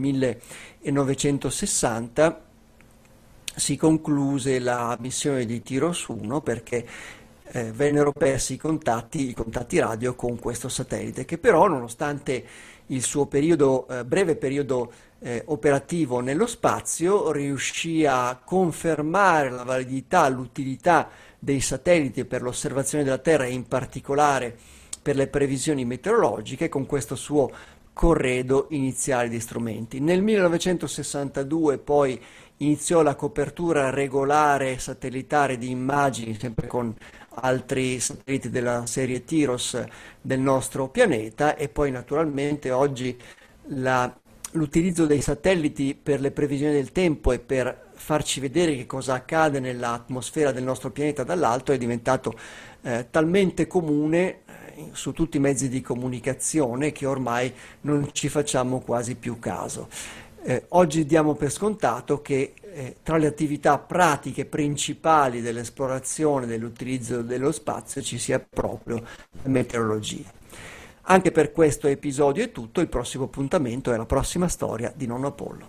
1960 si concluse la missione di TIROS 1 perché vennero persi i contatti radio con questo satellite, che però, nonostante il suo breve periodo operativo nello spazio, riuscì a confermare la validità, l'utilità dei satelliti per l'osservazione della Terra e in particolare per le previsioni meteorologiche con questo suo corredo iniziale di strumenti. Nel 1962 poi iniziò la copertura regolare satellitare di immagini, sempre con altri satelliti della serie TIROS del nostro pianeta, e poi naturalmente oggi la l'utilizzo dei satelliti per le previsioni del tempo e per farci vedere che cosa accade nell'atmosfera del nostro pianeta dall'alto è diventato talmente comune su tutti i mezzi di comunicazione che ormai non ci facciamo quasi più caso. Oggi diamo per scontato che tra le attività pratiche principali dell'esplorazione, dell'utilizzo dello spazio ci sia proprio la meteorologia. Anche per questo episodio è tutto, il prossimo appuntamento è la prossima storia di Nonno Apollo.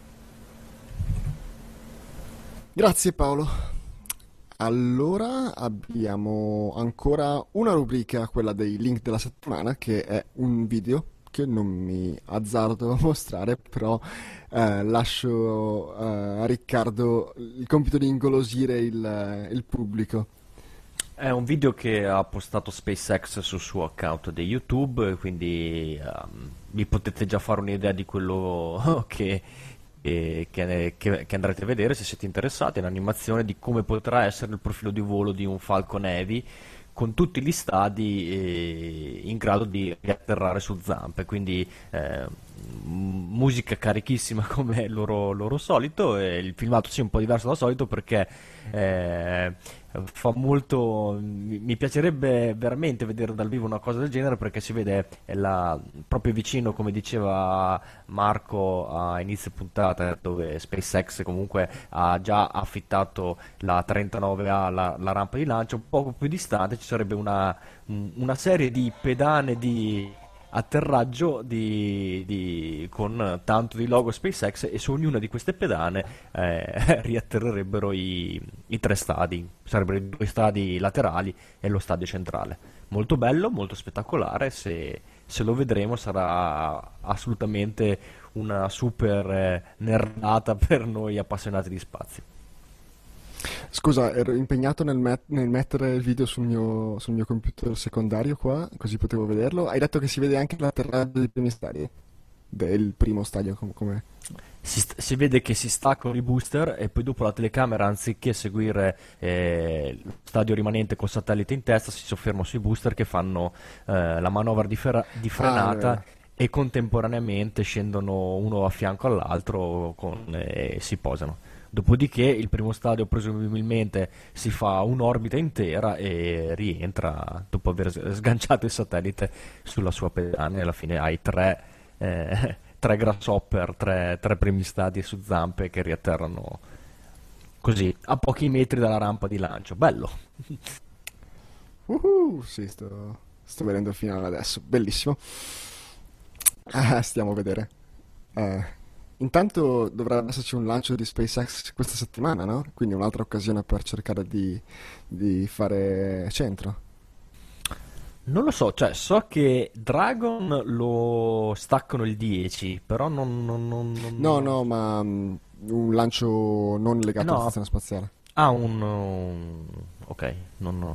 Grazie Paolo. Allora abbiamo ancora una rubrica, quella dei link della settimana, che è un video che non mi azzardo a mostrare, però lascio a Riccardo il compito di ingolosire il pubblico. È un video che ha postato SpaceX sul suo account di YouTube, quindi vi potete già fare un'idea di quello che andrete a vedere se siete interessati. È un'animazione di come potrà essere il profilo di volo di un Falcon Heavy con tutti gli stadi in grado di riatterrare su zampe, quindi musica carichissima come loro solito, e il filmato sì è un po' diverso dal solito perché fa molto, mi piacerebbe veramente vedere dal vivo una cosa del genere, perché si vede proprio vicino, come diceva Marco a inizio puntata, dove SpaceX comunque ha già affittato la 39A, la rampa di lancio. Un poco più distante ci sarebbe una serie di pedane di atterraggio con tanto di logo SpaceX, e su ognuna di queste pedane riatterrerebbero i 3 stadi. Sarebbero i 2 stadi laterali e lo stadio centrale. Molto bello, molto spettacolare. Se lo vedremo sarà assolutamente una super nerdata per noi appassionati di spazio. Scusa, ero impegnato nel mettere il video sul mio computer secondario qua, così potevo vederlo. Hai detto che si vede anche l'atterraggio dei primi stadi? Del primo stadio, come? Si vede che si staccano i booster e poi dopo la telecamera, anziché seguire lo stadio rimanente col satellite in testa, si sofferma sui booster che fanno la manovra di frenata e contemporaneamente scendono uno a fianco all'altro e si posano. Dopodiché il primo stadio presumibilmente si fa un'orbita intera e rientra dopo aver sganciato il satellite sulla sua pedana, e alla fine hai 3 grasshopper, 3 primi stadi su zampe che riatterrano così a pochi metri dalla rampa di lancio. Bello. Sì, sto vedendo il finale adesso, bellissimo. Stiamo a vedere. Intanto dovrebbe esserci un lancio di SpaceX questa settimana, no? Quindi un'altra occasione per cercare di fare centro. Non lo so, cioè so che Dragon lo staccano il 10, però non... No, ma un lancio non legato alla stazione spaziale. Ok, non...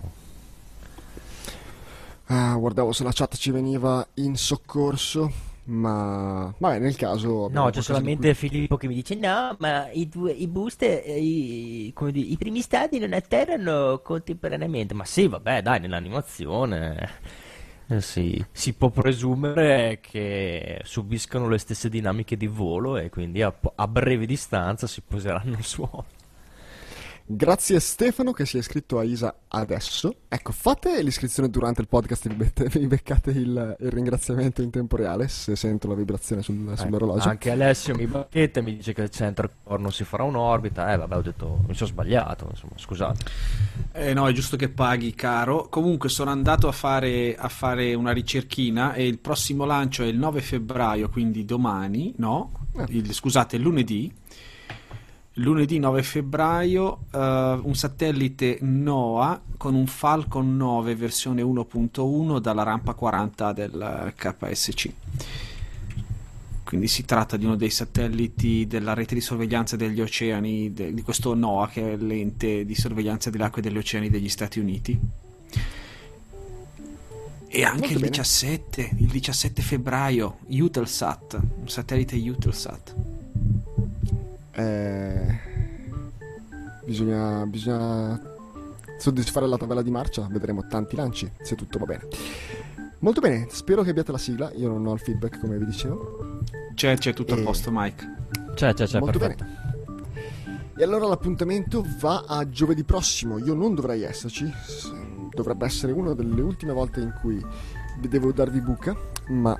Guardavo se la chat ci veniva in soccorso. Ma vabbè, nel caso no, c'è solamente Filippo che mi dice no, ma i booster, i primi stadi non atterrano contemporaneamente. Ma sì, vabbè, dai, nell'animazione si può presumere che subiscano le stesse dinamiche di volo e quindi a breve distanza si poseranno al suolo. Grazie Stefano che si è iscritto a Isa adesso. Ecco, fate l'iscrizione durante il podcast e vi beccate il ringraziamento in tempo reale se sento la vibrazione sull'orologio. Anche Alessio mi bacchetta e mi dice che il Center Core non si farà un'orbita. Vabbè, ho detto, mi sono sbagliato, insomma, scusate. No, è giusto che paghi, caro. Comunque sono andato a fare una ricerchina e il prossimo lancio è il 9 febbraio, quindi domani, scusate, lunedì. Lunedì 9 febbraio un satellite NOAA con un Falcon 9 versione 1.1 dalla rampa 40 del KSC. Quindi si tratta di uno dei satelliti della rete di sorveglianza degli oceani di questo NOAA, che è l'ente di sorveglianza delle acque degli oceani degli Stati Uniti. E anche il 17 febbraio Eutelsat, un satellite Eutelsat. Bisogna soddisfare la tabella di marcia, vedremo tanti lanci se tutto va bene. Molto bene, spero che abbiate la sigla, io non ho il feedback come vi dicevo. C'è tutto a posto, Mike. C'è, Molto perfetto. bene. E allora l'appuntamento va a giovedì prossimo. Io non dovrei esserci, dovrebbe essere una delle ultime volte in cui devo darvi buca, ma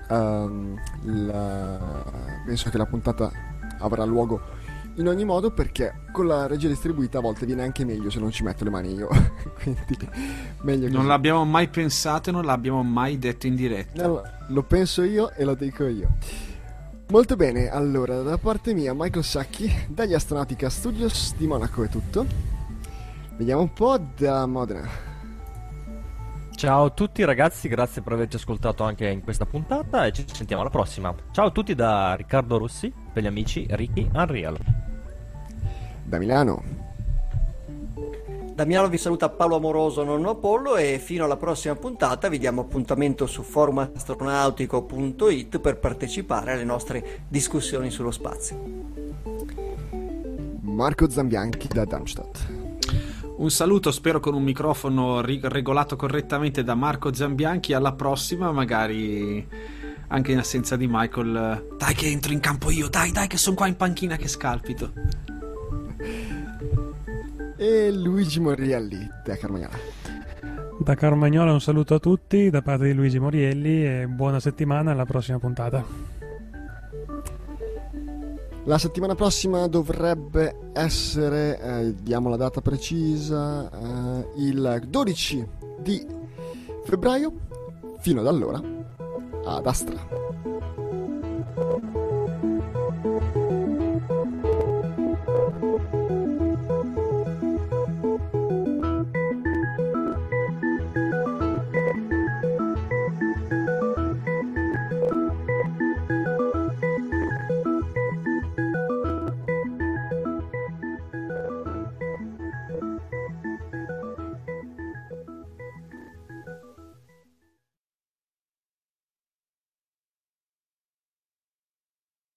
penso che la puntata avrà luogo in ogni modo, perché con la regia distribuita a volte viene anche meglio se non ci metto le mani io. Quindi meglio così. Non l'abbiamo mai pensato e non l'abbiamo mai detto in diretta. No, lo penso io e lo dico io. Molto bene, allora da parte mia Michael Sacchi dagli Astronautica Studios di Monaco è tutto. Vediamo un po' da Modena. Ciao a tutti ragazzi, grazie per averci ascoltato anche in questa puntata e ci sentiamo alla prossima. Ciao a tutti da Riccardo Rossi, per gli amici Ricky Unreal. Da Milano Da Milano vi saluta Paolo Amoroso, nonno Apollo, e fino alla prossima puntata vi diamo appuntamento su forumastronautico.it per partecipare alle nostre discussioni sullo spazio. Marco Zambianchi da Darmstadt. Un saluto, spero con un microfono regolato correttamente, da Marco Zambianchi. Alla prossima, magari anche in assenza di Michael. Dai che entro in campo io, dai che sono qua in panchina che scalpito. E Luigi Morielli da Carmagnola. Da Carmagnola un saluto a tutti da parte di Luigi Morielli e buona settimana, alla prossima puntata. La settimana prossima dovrebbe essere, diamo la data precisa, il 12 di febbraio. Fino ad allora, ad Astra.